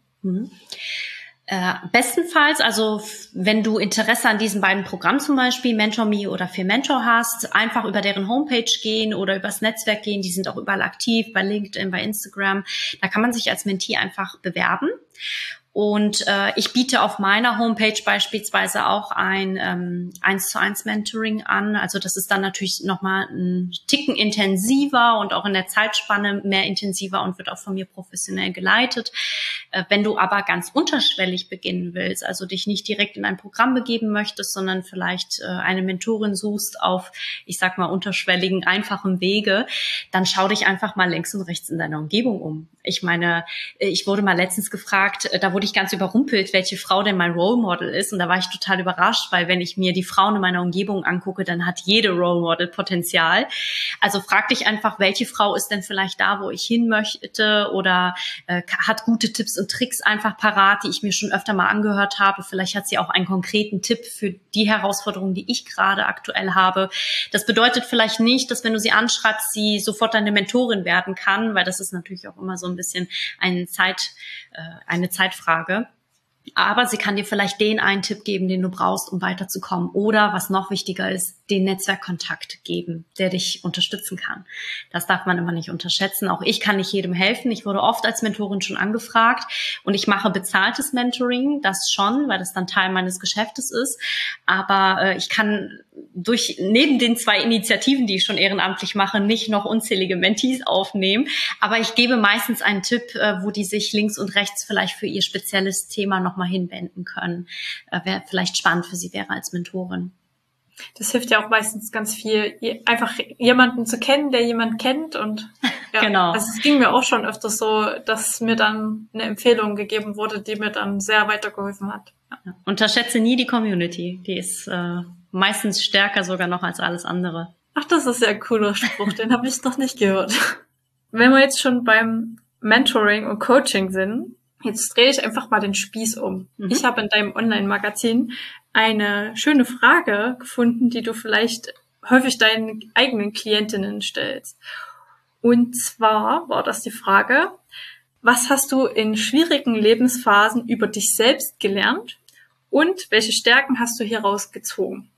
[SPEAKER 2] Bestenfalls, also wenn du Interesse an diesen beiden Programmen zum Beispiel, MentorMe oder Fementor hast, einfach über deren Homepage gehen oder übers Netzwerk gehen. Die sind auch überall aktiv, bei LinkedIn, bei Instagram. Da kann man sich als Mentee einfach bewerben. Und ich biete auf meiner Homepage beispielsweise auch ein 1:1 Mentoring an. Also das ist dann natürlich nochmal ein Ticken intensiver und auch in der Zeitspanne mehr intensiver und wird auch von mir professionell geleitet. Wenn du aber ganz unterschwellig beginnen willst, also dich nicht direkt in ein Programm begeben möchtest, sondern vielleicht eine Mentorin suchst auf, ich sag mal, unterschwelligen, einfachen Wege, dann schau dich einfach mal links und rechts in deiner Umgebung um. Ich meine, ich wurde mal letztens gefragt, da wurde ich ganz überrumpelt, welche Frau denn mein Role Model ist. Und da war ich total überrascht, weil wenn ich mir die Frauen in meiner Umgebung angucke, dann hat jede Role Model Potenzial. Also frag dich einfach, welche Frau ist denn vielleicht da, wo ich hin möchte oder hat gute Tipps und Tricks einfach parat, die ich mir schon öfter mal angehört habe. Vielleicht hat sie auch einen konkreten Tipp für die Herausforderungen, die ich gerade aktuell habe. Das bedeutet vielleicht nicht, dass wenn du sie anschreibst, sie sofort deine Mentorin werden kann, weil das ist natürlich auch immer so ein bisschen eine Zeitfrage. Aber sie kann dir vielleicht den einen Tipp geben, den du brauchst, um weiterzukommen. Oder, was noch wichtiger ist, den Netzwerkkontakt geben, der dich unterstützen kann. Das darf man immer nicht unterschätzen. Auch ich kann nicht jedem helfen. Ich wurde oft als Mentorin schon angefragt und ich mache bezahltes Mentoring, das schon, weil das dann Teil meines Geschäftes ist. Aber ich kann neben den 2 Initiativen, die ich schon ehrenamtlich mache, nicht noch unzählige Mentees aufnehmen. Aber ich gebe meistens einen Tipp, wo die sich links und rechts vielleicht für ihr spezielles Thema nochmal hinwenden können. Wer vielleicht spannend für sie wäre als Mentorin.
[SPEAKER 1] Das hilft ja auch meistens ganz viel, einfach jemanden zu kennen, der jemand kennt. Und ja,
[SPEAKER 2] genau.
[SPEAKER 1] Also es ging mir auch schon öfter so, dass mir dann eine Empfehlung gegeben wurde, die mir dann sehr weitergeholfen hat.
[SPEAKER 2] Ja. Unterschätze nie die Community. Die ist meistens stärker sogar noch als alles andere.
[SPEAKER 1] Ach, das ist ja ein cooler Spruch, den habe ich noch nicht gehört. Wenn wir jetzt schon beim Mentoring und Coaching sind, jetzt drehe ich einfach mal den Spieß um. Ich habe in deinem Online-Magazin eine schöne Frage gefunden, die du vielleicht häufig deinen eigenen Klientinnen stellst. Und zwar war das die Frage: Was hast du in schwierigen Lebensphasen über dich selbst gelernt und welche Stärken hast du hieraus gezogen?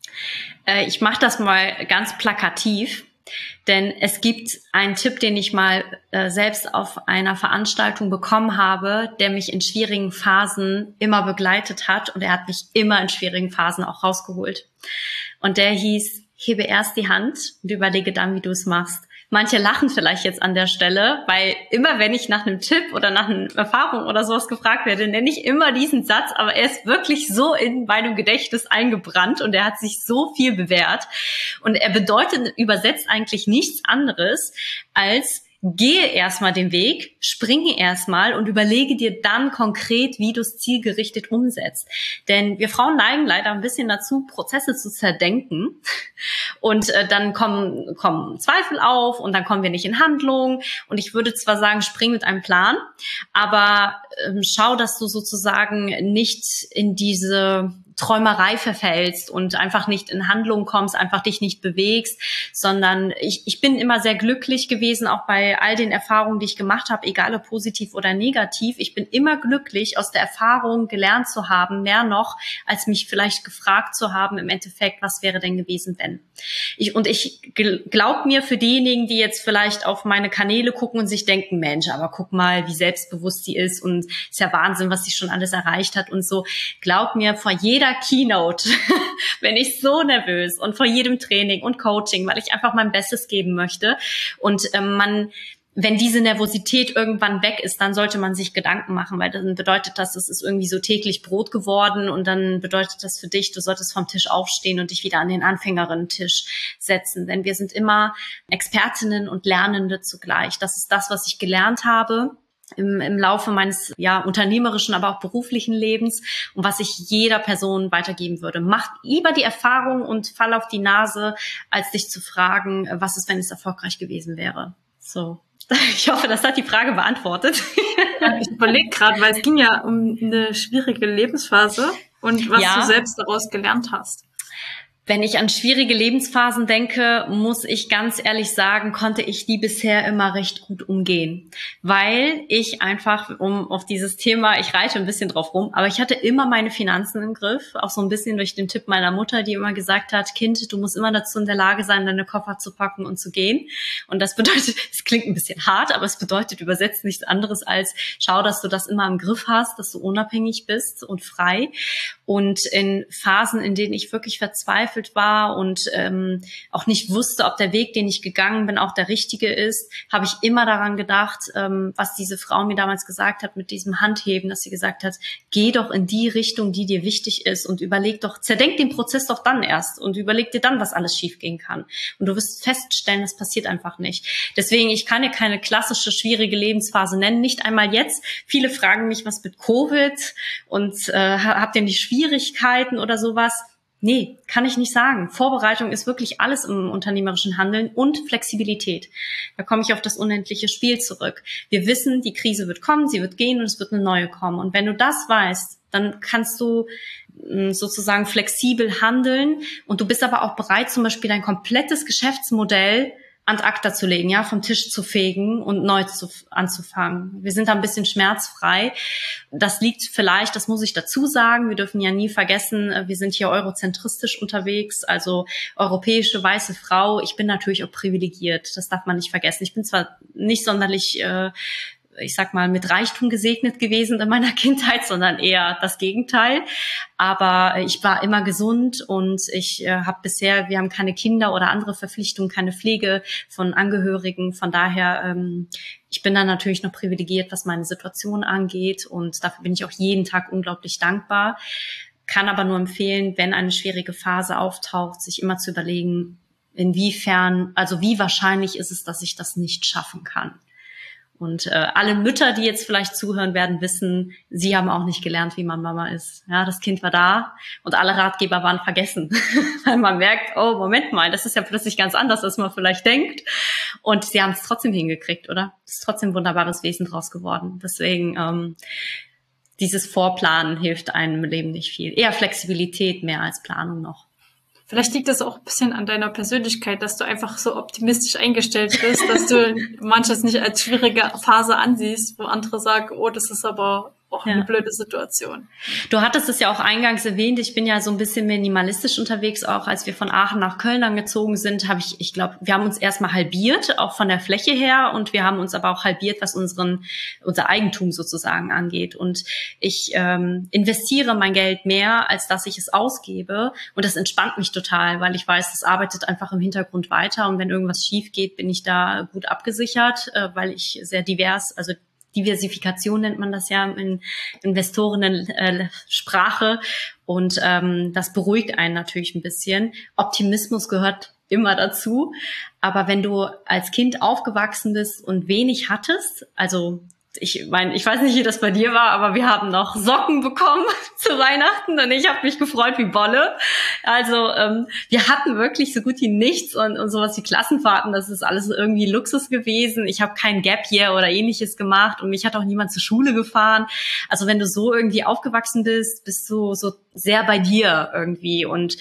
[SPEAKER 2] Ich mache das mal ganz plakativ. Denn es gibt einen Tipp, den ich mal selbst auf einer Veranstaltung bekommen habe, der mich in schwierigen Phasen immer begleitet hat. Und er hat mich immer in schwierigen Phasen auch rausgeholt. Und der hieß: Hebe erst die Hand und überlege dann, wie du es machst. Manche lachen vielleicht jetzt an der Stelle, weil immer, wenn ich nach einem Tipp oder nach einer Erfahrung oder sowas gefragt werde, nenne ich immer diesen Satz, aber er ist wirklich so in meinem Gedächtnis eingebrannt und er hat sich so viel bewährt. Und er bedeutet übersetzt eigentlich nichts anderes als: Gehe erstmal den Weg, springe erstmal und überlege dir dann konkret, wie du es zielgerichtet umsetzt. Denn wir Frauen neigen leider ein bisschen dazu, Prozesse zu zerdenken. Und dann kommen Zweifel auf und dann kommen wir nicht in Handlung. Und ich würde zwar sagen, spring mit einem Plan, aber schau, dass du sozusagen nicht in diese Träumerei verfällst und einfach nicht in Handlung kommst, einfach dich nicht bewegst, sondern ich bin immer sehr glücklich gewesen, auch bei all den Erfahrungen, die ich gemacht habe, egal ob positiv oder negativ. Ich bin immer glücklich, aus der Erfahrung gelernt zu haben, mehr noch, als mich vielleicht gefragt zu haben, im Endeffekt, was wäre denn gewesen, wenn? Ich glaube mir, für diejenigen, die jetzt vielleicht auf meine Kanäle gucken und sich denken, Mensch, aber guck mal, wie selbstbewusst sie ist und ist ja Wahnsinn, was sie schon alles erreicht hat und so. Glaub mir, vor jeder Keynote bin ich so nervös und vor jedem Training und Coaching, weil ich einfach mein Bestes geben möchte. Und wenn diese Nervosität irgendwann weg ist, dann sollte man sich Gedanken machen, weil dann bedeutet das, es ist irgendwie so täglich Brot geworden und dann bedeutet das für dich, du solltest vom Tisch aufstehen und dich wieder an den Anfängerinnen-Tisch setzen. Denn wir sind immer Expertinnen und Lernende zugleich. Das ist das, was ich gelernt habe im Laufe meines unternehmerischen, aber auch beruflichen Lebens und was ich jeder Person weitergeben würde. Mach lieber die Erfahrung und fall auf die Nase, als dich zu fragen, was ist, wenn es erfolgreich gewesen wäre. So, ich hoffe, das hat die Frage beantwortet.
[SPEAKER 1] Ich überlege gerade, weil es ging ja um eine schwierige Lebensphase und was du selbst daraus gelernt hast.
[SPEAKER 2] Wenn ich an schwierige Lebensphasen denke, muss ich ganz ehrlich sagen, konnte ich die bisher immer recht gut umgehen. Weil ich einfach, auf dieses Thema, ich reite ein bisschen drauf rum, aber ich hatte immer meine Finanzen im Griff, auch so ein bisschen durch den Tipp meiner Mutter, die immer gesagt hat, Kind, du musst immer dazu in der Lage sein, deine Koffer zu packen und zu gehen. Und das bedeutet, es klingt ein bisschen hart, aber es bedeutet übersetzt nichts anderes als, schau, dass du das immer im Griff hast, dass du unabhängig bist und frei. Und in Phasen, in denen ich wirklich verzweifelt war und auch nicht wusste, ob der Weg, den ich gegangen bin, auch der richtige ist, habe ich immer daran gedacht, was diese Frau mir damals gesagt hat mit diesem Handheben, dass sie gesagt hat, geh doch in die Richtung, die dir wichtig ist und zerdenk den Prozess doch dann erst und überleg dir dann, was alles schiefgehen kann. Und du wirst feststellen, das passiert einfach nicht. Deswegen, ich kann ja keine klassische schwierige Lebensphase nennen, nicht einmal jetzt. Viele fragen mich, was mit Covid und habt ihr nicht Schwierigkeiten oder sowas? Nee, kann ich nicht sagen. Vorbereitung ist wirklich alles im unternehmerischen Handeln und Flexibilität. Da komme ich auf das unendliche Spiel zurück. Wir wissen, die Krise wird kommen, sie wird gehen und es wird eine neue kommen. Und wenn du das weißt, dann kannst du sozusagen flexibel handeln und du bist aber auch bereit, zum Beispiel dein komplettes Geschäftsmodell ad acta zu legen, ja, vom Tisch zu fegen und neu anzufangen. Wir sind da ein bisschen schmerzfrei. Das liegt vielleicht, das muss ich dazu sagen, wir dürfen ja nie vergessen, wir sind hier eurozentristisch unterwegs, also europäische weiße Frau. Ich bin natürlich auch privilegiert, das darf man nicht vergessen. Ich bin zwar nicht sonderlich ich sag mal, mit Reichtum gesegnet gewesen in meiner Kindheit, sondern eher das Gegenteil. Aber ich war immer gesund und ich wir haben keine Kinder oder andere Verpflichtungen, keine Pflege von Angehörigen. Von daher, ich bin dann natürlich noch privilegiert, was meine Situation angeht und dafür bin ich auch jeden Tag unglaublich dankbar. Kann aber nur empfehlen, wenn eine schwierige Phase auftaucht, sich immer zu überlegen, inwiefern, also wie wahrscheinlich ist es, dass ich das nicht schaffen kann. Und alle Mütter, die jetzt vielleicht zuhören, werden wissen, sie haben auch nicht gelernt, wie man Mama ist. Ja, das Kind war da und alle Ratgeber waren vergessen. Weil man merkt, oh, Moment mal, das ist ja plötzlich ganz anders, als man vielleicht denkt. Und sie haben es trotzdem hingekriegt, oder? Es ist trotzdem ein wunderbares Wesen draus geworden. Deswegen, dieses Vorplanen hilft einem im Leben nicht viel. Eher Flexibilität mehr als Planung noch.
[SPEAKER 1] Vielleicht liegt das auch ein bisschen an deiner Persönlichkeit, dass du einfach so optimistisch eingestellt bist, dass du manches nicht als schwierige Phase ansiehst, wo andere sagen, oh, das ist aber auch eine blöde Situation.
[SPEAKER 2] Du hattest es ja auch eingangs erwähnt, ich bin ja so ein bisschen minimalistisch unterwegs, auch als wir von Aachen nach Köln dann gezogen sind, ich glaube, wir haben uns erstmal halbiert, auch von der Fläche her, und wir haben uns aber auch halbiert, was unser Eigentum sozusagen angeht. Und ich investiere mein Geld mehr, als dass ich es ausgebe, und das entspannt mich total, weil ich weiß, es arbeitet einfach im Hintergrund weiter, und wenn irgendwas schief geht, bin ich da gut abgesichert, weil ich sehr Diversifikation nennt man das ja in Investorinnen-Sprache, und das beruhigt einen natürlich ein bisschen. Optimismus gehört immer dazu, aber wenn du als Kind aufgewachsen bist und wenig hattest, also ich meine, ich weiß nicht, wie das bei dir war, aber wir haben noch Socken bekommen zu Weihnachten und ich habe mich gefreut wie Bolle. Also wir hatten wirklich so gut wie nichts und sowas wie Klassenfahrten, das ist alles irgendwie Luxus gewesen. Ich habe kein Gap Year oder ähnliches gemacht und mich hat auch niemand zur Schule gefahren. Also wenn du so irgendwie aufgewachsen bist, bist du so sehr bei dir irgendwie und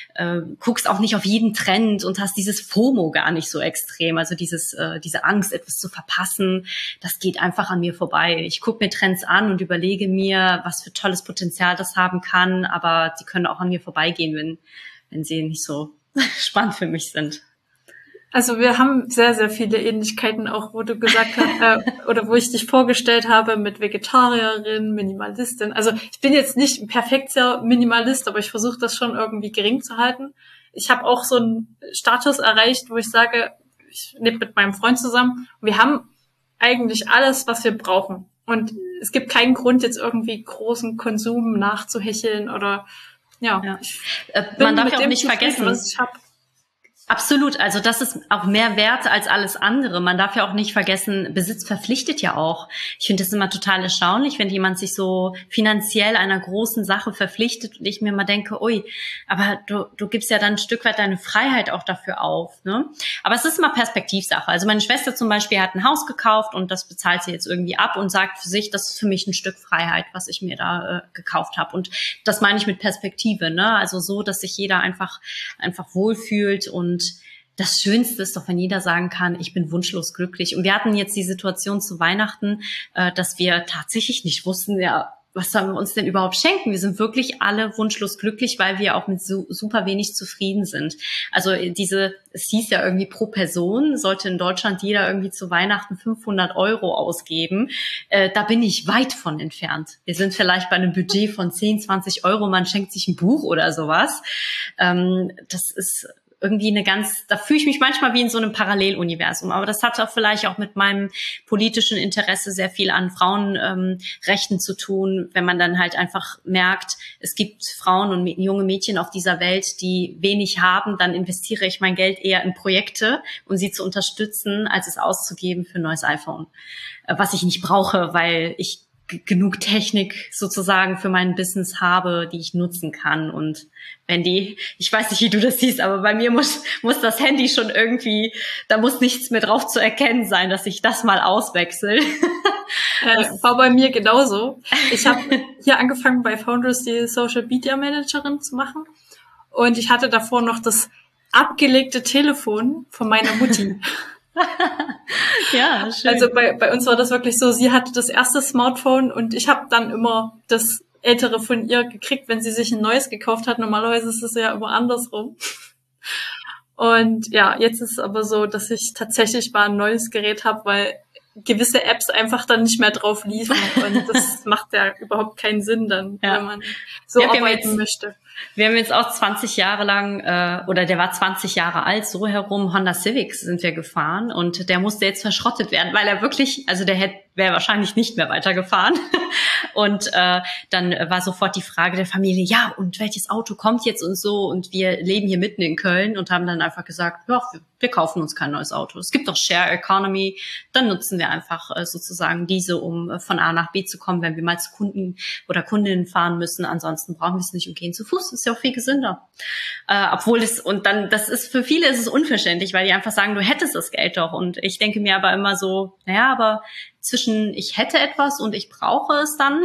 [SPEAKER 2] guckst auch nicht auf jeden Trend und hast dieses FOMO gar nicht so extrem, also diese Angst, etwas zu verpassen, das geht einfach an mir vorbei. Ich gucke mir Trends an und überlege mir, was für tolles Potenzial das haben kann, aber die können auch an mir vorbeigehen, wenn sie nicht so spannend für mich sind.
[SPEAKER 1] Also wir haben sehr, sehr viele Ähnlichkeiten, auch wo du gesagt hast, oder wo ich dich vorgestellt habe mit Vegetarierin, Minimalistin. Also ich bin jetzt nicht ein perfekter Minimalist, aber ich versuche das schon irgendwie gering zu halten. Ich habe auch so einen Status erreicht, wo ich sage, ich lebe mit meinem Freund zusammen. Wir haben eigentlich alles, was wir brauchen. Und es gibt keinen Grund, jetzt irgendwie großen Konsum nachzuhecheln oder ja.
[SPEAKER 2] Man darf ja auch nicht vergessen, was ich habe. Absolut, also das ist auch mehr wert als alles andere. Man darf ja auch nicht vergessen, Besitz verpflichtet ja auch. Ich finde das immer total erstaunlich, wenn jemand sich so finanziell einer großen Sache verpflichtet und ich mir mal denke, ui, aber du gibst ja dann ein Stück weit deine Freiheit auch dafür auf, ne? Aber es ist immer Perspektivsache. Also meine Schwester zum Beispiel hat ein Haus gekauft und das bezahlt sie jetzt irgendwie ab und sagt für sich, das ist für mich ein Stück Freiheit, was ich mir da gekauft habe. Und das meine ich mit Perspektive, ne? Also so, dass sich jeder einfach wohlfühlt. Und das Schönste ist doch, wenn jeder sagen kann, ich bin wunschlos glücklich. Und wir hatten jetzt die Situation zu Weihnachten, dass wir tatsächlich nicht wussten, ja, was sollen wir uns denn überhaupt schenken? Wir sind wirklich alle wunschlos glücklich, weil wir auch mit super wenig zufrieden sind. Also es hieß ja irgendwie pro Person, sollte in Deutschland jeder irgendwie zu Weihnachten 500 € ausgeben. Da bin ich weit von entfernt. Wir sind vielleicht bei einem Budget von 10, 20 €, man schenkt sich ein Buch oder sowas. Das ist irgendwie da fühle ich mich manchmal wie in so einem Paralleluniversum. Aber das hat auch vielleicht auch mit meinem politischen Interesse sehr viel an Frauenrechten zu tun, wenn man dann halt einfach merkt, es gibt Frauen und junge Mädchen auf dieser Welt, die wenig haben, dann investiere ich mein Geld eher in Projekte, um sie zu unterstützen, als es auszugeben für ein neues iPhone, was ich nicht brauche, weil ich genug Technik sozusagen für mein Business habe, die ich nutzen kann. Und ich weiß nicht, wie du das siehst, aber bei mir muss das Handy schon irgendwie, da muss nichts mehr drauf zu erkennen sein, dass ich das mal auswechsel.
[SPEAKER 1] War bei mir genauso. Ich habe hier angefangen bei Founders die Social Media Managerin zu machen und ich hatte davor noch das abgelegte Telefon von meiner Mutti.
[SPEAKER 2] Ja, schön.
[SPEAKER 1] Also bei uns war das wirklich so, sie hatte das erste Smartphone und ich habe dann immer das ältere von ihr gekriegt, wenn sie sich ein neues gekauft hat. Normalerweise ist es ja immer andersrum. Und ja, jetzt ist es aber so, dass ich tatsächlich mal ein neues Gerät habe, weil gewisse Apps einfach dann nicht mehr drauf liefen. Und das macht ja überhaupt keinen Sinn dann, wenn man so arbeiten möchte.
[SPEAKER 2] Wir haben jetzt auch 20 Jahre lang, oder der war 20 Jahre alt, so herum, Honda Civics sind wir gefahren und der musste jetzt verschrottet werden, weil er wirklich, also der wäre wahrscheinlich nicht mehr weitergefahren. Und dann war sofort die Frage der Familie, ja, und welches Auto kommt jetzt und so? Und wir leben hier mitten in Köln und haben dann einfach gesagt, ja, wir kaufen uns kein neues Auto. Es gibt doch Share Economy, dann nutzen wir einfach sozusagen diese, um von A nach B zu kommen, wenn wir mal zu Kunden oder Kundinnen fahren müssen. Ansonsten brauchen wir es nicht und gehen zu Fuß. Das ist ja auch viel gesünder. Das ist für viele ist es unverständlich, weil die einfach sagen, du hättest das Geld doch. Und ich denke mir aber immer so, naja, aber zwischen ich hätte etwas und ich brauche es dann,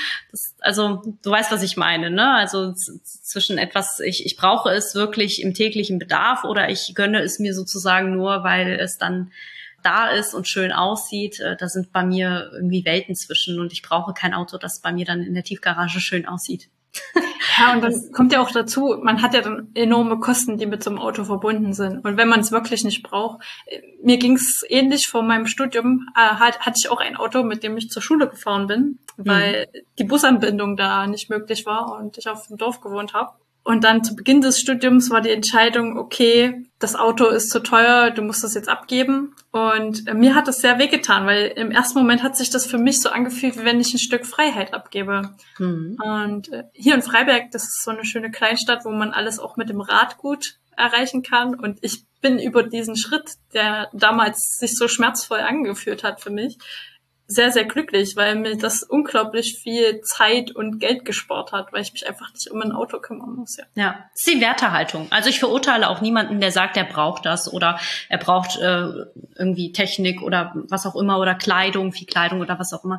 [SPEAKER 2] also du weißt, was ich meine, ne? Also zwischen etwas, ich brauche es wirklich im täglichen Bedarf oder ich gönne es mir sozusagen nur, weil es dann da ist und schön aussieht, da sind bei mir irgendwie Welten zwischen und ich brauche kein Auto, das bei mir dann in der Tiefgarage schön aussieht.
[SPEAKER 1] Ja, und dann kommt ja auch dazu, man hat ja dann enorme Kosten, die mit so einem Auto verbunden sind. Und wenn man es wirklich nicht braucht, mir ging's ähnlich vor meinem Studium, hatte ich auch ein Auto, mit dem ich zur Schule gefahren bin, weil die Busanbindung da nicht möglich war und ich auf dem Dorf gewohnt habe. Und dann zu Beginn des Studiums war die Entscheidung, okay, das Auto ist zu teuer, du musst das jetzt abgeben. Und mir hat das sehr wehgetan, weil im ersten Moment hat sich das für mich so angefühlt, wie wenn ich ein Stück Freiheit abgebe. Und hier in Freiberg, das ist so eine schöne Kleinstadt, wo man alles auch mit dem Rad gut erreichen kann. Und ich bin über diesen Schritt, der damals sich so schmerzvoll angefühlt hat für mich, sehr, sehr glücklich, weil mir das unglaublich viel Zeit und Geld gespart hat, weil ich mich einfach nicht um ein Auto kümmern muss.
[SPEAKER 2] Ja, das ist die Wertehaltung. Also ich verurteile auch niemanden, der sagt, er braucht das oder er braucht irgendwie Technik oder was auch immer oder Kleidung, viel Kleidung oder was auch immer.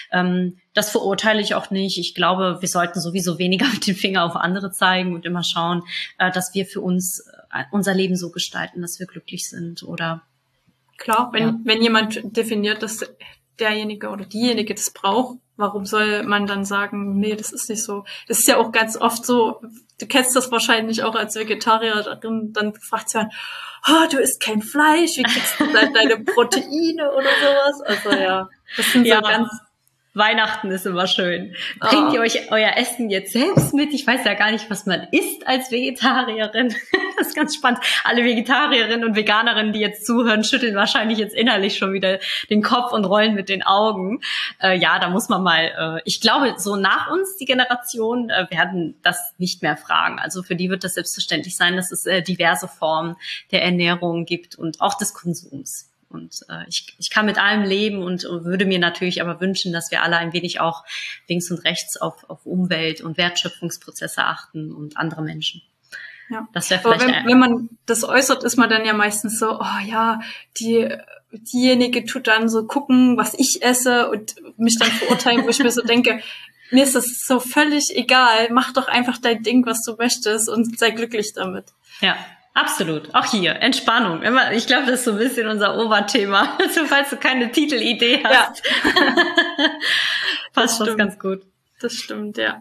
[SPEAKER 2] Das verurteile ich auch nicht. Ich glaube, wir sollten sowieso weniger mit dem Finger auf andere zeigen und immer schauen, dass wir für uns unser Leben so gestalten, dass wir glücklich sind oder.
[SPEAKER 1] Klar, wenn jemand definiert, dass derjenige oder diejenige das braucht, warum soll man dann sagen, nee, das ist nicht so. Das ist ja auch ganz oft so, du kennst das wahrscheinlich auch als Vegetarierin, dann fragt sie dann, oh, du isst kein Fleisch, wie kriegst du dann deine Proteine oder sowas? Also ja, das sind so ganz...
[SPEAKER 2] Weihnachten ist immer schön. Bringt ihr euch euer Essen jetzt selbst mit? Ich weiß ja gar nicht, was man isst als Vegetarierin. Das ist ganz spannend. Alle Vegetarierinnen und Veganerinnen, die jetzt zuhören, schütteln wahrscheinlich jetzt innerlich schon wieder den Kopf und rollen mit den Augen. Ja, da muss man mal, ich glaube, so nach uns, die Generation, werden das nicht mehr fragen. Also für die wird das selbstverständlich sein, dass es diverse Formen der Ernährung gibt und auch des Konsums. Und ich kann mit allem leben und würde mir natürlich aber wünschen, dass wir alle ein wenig auch links und rechts auf Umwelt- und Wertschöpfungsprozesse achten und andere Menschen.
[SPEAKER 1] Ja.
[SPEAKER 2] Das wäre vielleicht
[SPEAKER 1] wenn man das äußert, ist man dann ja meistens so, oh ja, diejenige tut dann so gucken, was ich esse und mich dann verurteilen, wo ich mir so denke, mir ist das so völlig egal, mach doch einfach dein Ding, was du möchtest und sei glücklich damit.
[SPEAKER 2] Ja. Absolut. Auch hier. Entspannung. Ich glaube, das ist so ein bisschen unser Oberthema. Also, falls du keine Titelidee hast. Ja. Passt das ganz gut.
[SPEAKER 1] Das stimmt, ja.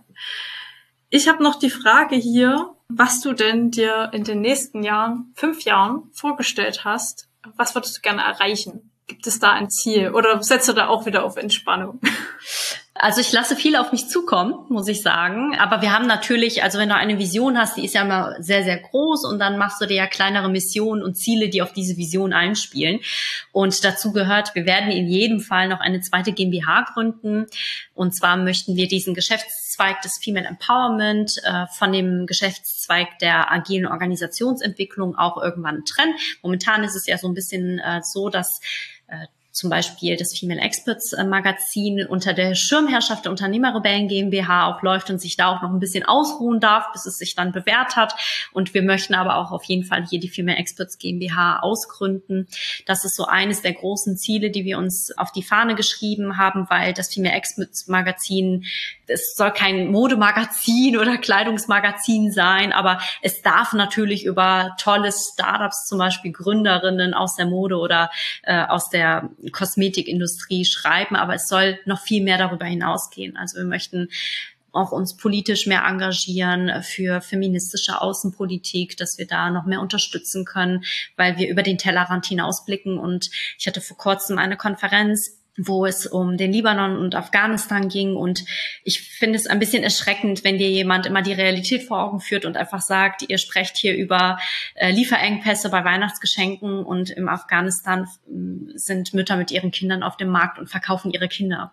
[SPEAKER 1] Ich habe noch die Frage hier, was du denn dir in den nächsten 5 Jahren vorgestellt hast. Was würdest du gerne erreichen? Gibt es da ein Ziel? Oder setzt du da auch wieder auf Entspannung?
[SPEAKER 2] Also ich lasse viel auf mich zukommen, muss ich sagen. Aber wir haben natürlich, also wenn du eine Vision hast, die ist ja immer sehr, sehr groß und dann machst du dir ja kleinere Missionen und Ziele, die auf diese Vision einspielen. Und dazu gehört, wir werden in jedem Fall noch eine zweite GmbH gründen. Und zwar möchten wir diesen Geschäftszweig des Female Empowerment von dem Geschäftszweig der agilen Organisationsentwicklung auch irgendwann trennen. Momentan ist es ja so ein bisschen so, dass zum Beispiel das Female Experts Magazin unter der Schirmherrschaft der Unternehmerrebellen GmbH auch läuft und sich da auch noch ein bisschen ausruhen darf, bis es sich dann bewährt hat. Und wir möchten aber auch auf jeden Fall hier die Female Experts GmbH ausgründen. Das ist so eines der großen Ziele, die wir uns auf die Fahne geschrieben haben, weil das Female Experts Magazin, es soll kein Modemagazin oder Kleidungsmagazin sein, aber es darf natürlich über tolle Startups, zum Beispiel Gründerinnen aus der Mode oder aus der Kosmetikindustrie schreiben, aber es soll noch viel mehr darüber hinausgehen. Also wir möchten auch uns politisch mehr engagieren für feministische Außenpolitik, dass wir da noch mehr unterstützen können, weil wir über den Tellerrand hinausblicken. Und ich hatte vor kurzem eine Konferenz, wo es um den Libanon und Afghanistan ging. Und ich finde es ein bisschen erschreckend, wenn dir jemand immer die Realität vor Augen führt und einfach sagt, ihr sprecht hier über Lieferengpässe bei Weihnachtsgeschenken und im Afghanistan sind Mütter mit ihren Kindern auf dem Markt und verkaufen ihre Kinder.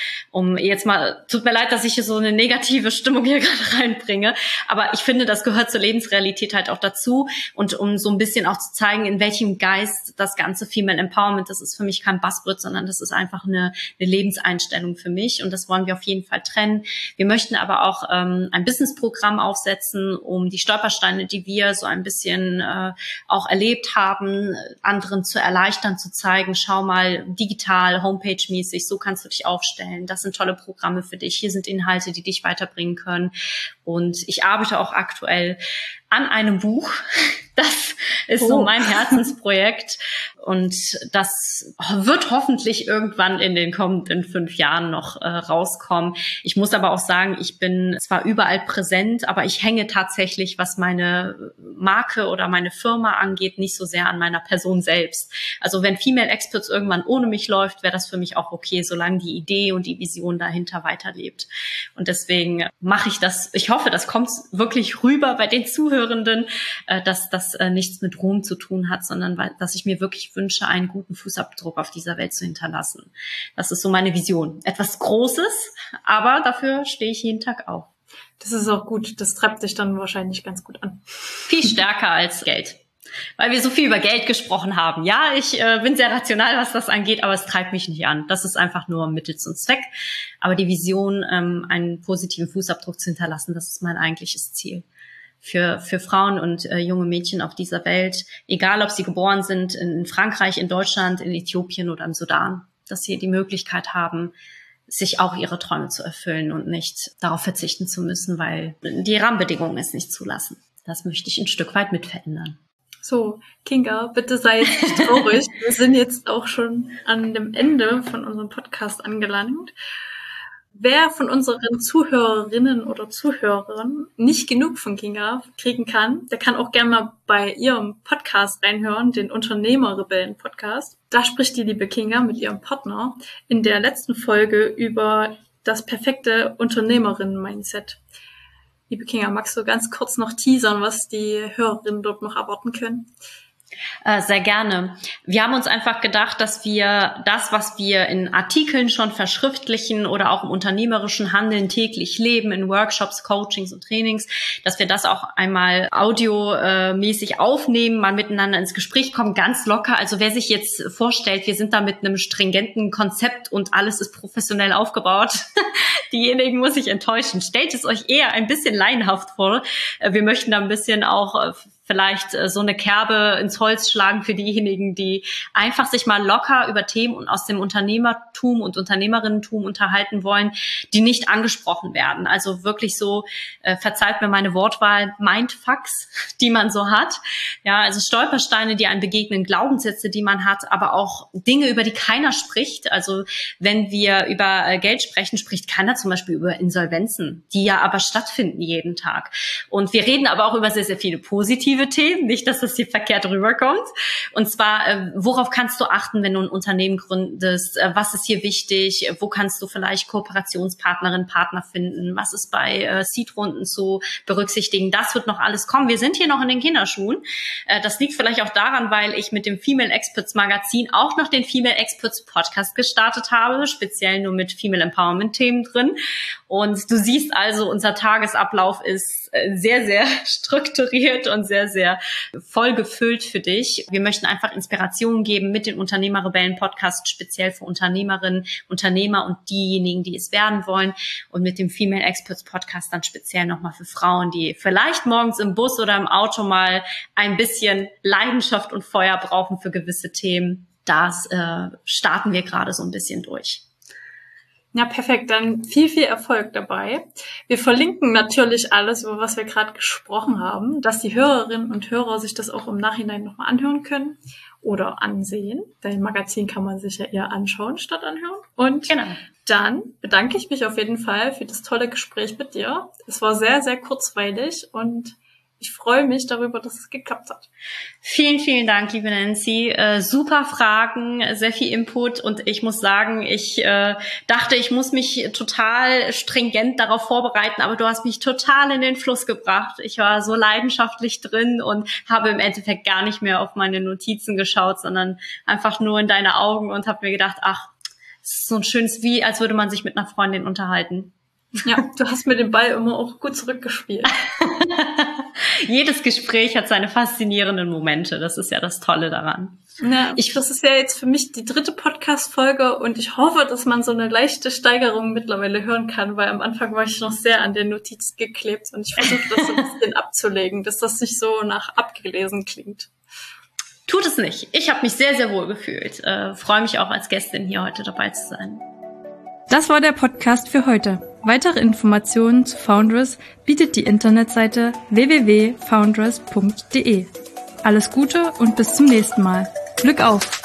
[SPEAKER 2] Tut mir leid, dass ich hier so eine negative Stimmung hier gerade reinbringe, aber ich finde, das gehört zur Lebensrealität halt auch dazu. Und um so ein bisschen auch zu zeigen, in welchem Geist das ganze Female Empowerment, das ist für mich kein Buzzword, sondern das ist einfach eine Lebenseinstellung für mich und das wollen wir auf jeden Fall trennen. Wir möchten aber auch ein Businessprogramm aufsetzen, um die Stolpersteine, die wir so ein bisschen auch erlebt haben, anderen zu erleichtern, zu zeigen, schau mal, digital, Homepage-mäßig, so kannst du dich aufstellen. Das sind tolle Programme für dich. Hier sind Inhalte, die dich weiterbringen können. Und ich arbeite auch aktuell an einem Buch. Das ist so mein Herzensprojekt. Und das wird hoffentlich irgendwann in den kommenden 5 Jahren noch rauskommen. Ich muss aber auch sagen, ich bin zwar überall präsent, aber ich hänge tatsächlich, was meine Marke oder meine Firma angeht, nicht so sehr an meiner Person selbst. Also wenn Female Experts irgendwann ohne mich läuft, wäre das für mich auch okay, solange die Idee und die Vision dahinter weiterlebt. Und deswegen mache ich das. Ich hoffe, das kommt wirklich rüber bei den Zuhörenden, dass das nichts mit Ruhm zu tun hat, sondern dass ich mir wirklich wünsche, einen guten Fußabdruck auf dieser Welt zu hinterlassen. Das ist so meine Vision. Etwas Großes, aber dafür stehe ich jeden Tag auf.
[SPEAKER 1] Das ist auch gut. Das treibt dich dann wahrscheinlich ganz gut an.
[SPEAKER 2] Viel stärker als Geld. Weil wir so viel über Geld gesprochen haben. Ja, ich bin sehr rational, was das angeht, aber es treibt mich nicht an. Das ist einfach nur Mittel zum Zweck. Aber die Vision, einen positiven Fußabdruck zu hinterlassen, das ist mein eigentliches Ziel. Für Frauen und junge Mädchen auf dieser Welt, egal ob sie geboren sind in Frankreich, in Deutschland, in Äthiopien oder im Sudan, dass sie die Möglichkeit haben, sich auch ihre Träume zu erfüllen und nicht darauf verzichten zu müssen, weil die Rahmenbedingungen es nicht zulassen. Das möchte ich ein Stück weit mit verändern.
[SPEAKER 1] So, Kinga, bitte sei jetzt nicht traurig. Wir sind jetzt auch schon an dem Ende von unserem Podcast angelangt. Wer von unseren Zuhörerinnen oder Zuhörern nicht genug von Kinga kriegen kann, der kann auch gerne mal bei ihrem Podcast reinhören, den Unternehmerrebellen-Podcast. Da spricht die liebe Kinga mit ihrem Partner in der letzten Folge über das perfekte Unternehmerinnen-Mindset. Liebe Kinga, magst du ganz kurz noch teasern, was die Hörerinnen dort noch erwarten können?
[SPEAKER 2] Sehr gerne. Wir haben uns einfach gedacht, dass wir das, was wir in Artikeln schon verschriftlichen oder auch im unternehmerischen Handeln täglich leben, in Workshops, Coachings und Trainings, dass wir das auch einmal audiomäßig aufnehmen, mal miteinander ins Gespräch kommen, ganz locker. Also wer sich jetzt vorstellt, wir sind da mit einem stringenten Konzept und alles ist professionell aufgebaut, diejenigen muss ich enttäuschen. Stellt es euch eher ein bisschen laienhaft vor. Wir möchten da ein bisschen auch vielleicht so eine Kerbe ins Holz schlagen für diejenigen, die einfach sich mal locker über Themen aus dem Unternehmertum und Unternehmerinnentum unterhalten wollen, die nicht angesprochen werden. Also wirklich so, verzeiht mir meine Wortwahl, Mindfucks, die man so hat. Ja, also Stolpersteine, die einem begegnen, Glaubenssätze, die man hat, aber auch Dinge, über die keiner spricht. Also wenn wir über Geld sprechen, spricht keiner zum Beispiel über Insolvenzen, die ja aber stattfinden jeden Tag. Und wir reden aber auch über sehr, sehr viele positive positive Themen, nicht, dass das hier verkehrt rüberkommt. Und zwar, worauf kannst du achten, wenn du ein Unternehmen gründest? Was ist hier wichtig? Wo kannst du vielleicht Kooperationspartnerinnen, Partner finden? Was ist bei Seed-Runden zu berücksichtigen? Das wird noch alles kommen. Wir sind hier noch in den Kinderschuhen. Das liegt vielleicht auch daran, weil ich mit dem Female Experts Magazin auch noch den Female Experts Podcast gestartet habe, speziell nur mit Female Empowerment Themen drin. Und du siehst also, unser Tagesablauf ist sehr, sehr strukturiert und sehr, sehr voll gefüllt für dich. Wir möchten einfach Inspiration geben mit den Unternehmerrebellen-Podcast, speziell für Unternehmerinnen, Unternehmer und diejenigen, die es werden wollen. Und mit dem Female Experts Podcast dann speziell nochmal für Frauen, die vielleicht morgens im Bus oder im Auto mal ein bisschen Leidenschaft und Feuer brauchen für gewisse Themen. Das starten wir gerade so ein bisschen durch.
[SPEAKER 1] Ja, perfekt. Dann viel, viel Erfolg dabei. Wir verlinken natürlich alles, über was wir gerade gesprochen haben, dass die Hörerinnen und Hörer sich das auch im Nachhinein nochmal anhören können oder ansehen. Dein Magazin kann man sich ja eher anschauen statt anhören. Und genau. Dann bedanke ich mich auf jeden Fall für das tolle Gespräch mit dir. Es war sehr, sehr kurzweilig und ich freue mich darüber, dass es geklappt hat.
[SPEAKER 2] Vielen, vielen Dank, liebe Nancy. Super Fragen, sehr viel Input und ich muss sagen, ich dachte, ich muss mich total stringent darauf vorbereiten, aber du hast mich total in den Fluss gebracht. Ich war so leidenschaftlich drin und habe im Endeffekt gar nicht mehr auf meine Notizen geschaut, sondern einfach nur in deine Augen und habe mir gedacht, ach, es ist so ein schönes Wie, als würde man sich mit einer Freundin unterhalten.
[SPEAKER 1] Ja, du hast mir den Ball immer auch gut zurückgespielt.
[SPEAKER 2] Jedes Gespräch hat seine faszinierenden Momente. Das ist ja das Tolle daran.
[SPEAKER 1] Ja, das ist ja jetzt für mich die 3. Podcast-Folge und ich hoffe, dass man so eine leichte Steigerung mittlerweile hören kann, weil am Anfang war ich noch sehr an den Notizen geklebt und ich versuche das so ein bisschen abzulegen, dass das nicht so nach abgelesen klingt.
[SPEAKER 2] Tut es nicht. Ich habe mich sehr, sehr wohl gefühlt. Freue mich auch als Gästin hier heute dabei zu sein.
[SPEAKER 1] Das war der Podcast für heute. Weitere Informationen zu Foundress bietet die Internetseite www.foundress.de. Alles Gute und bis zum nächsten Mal. Glück auf!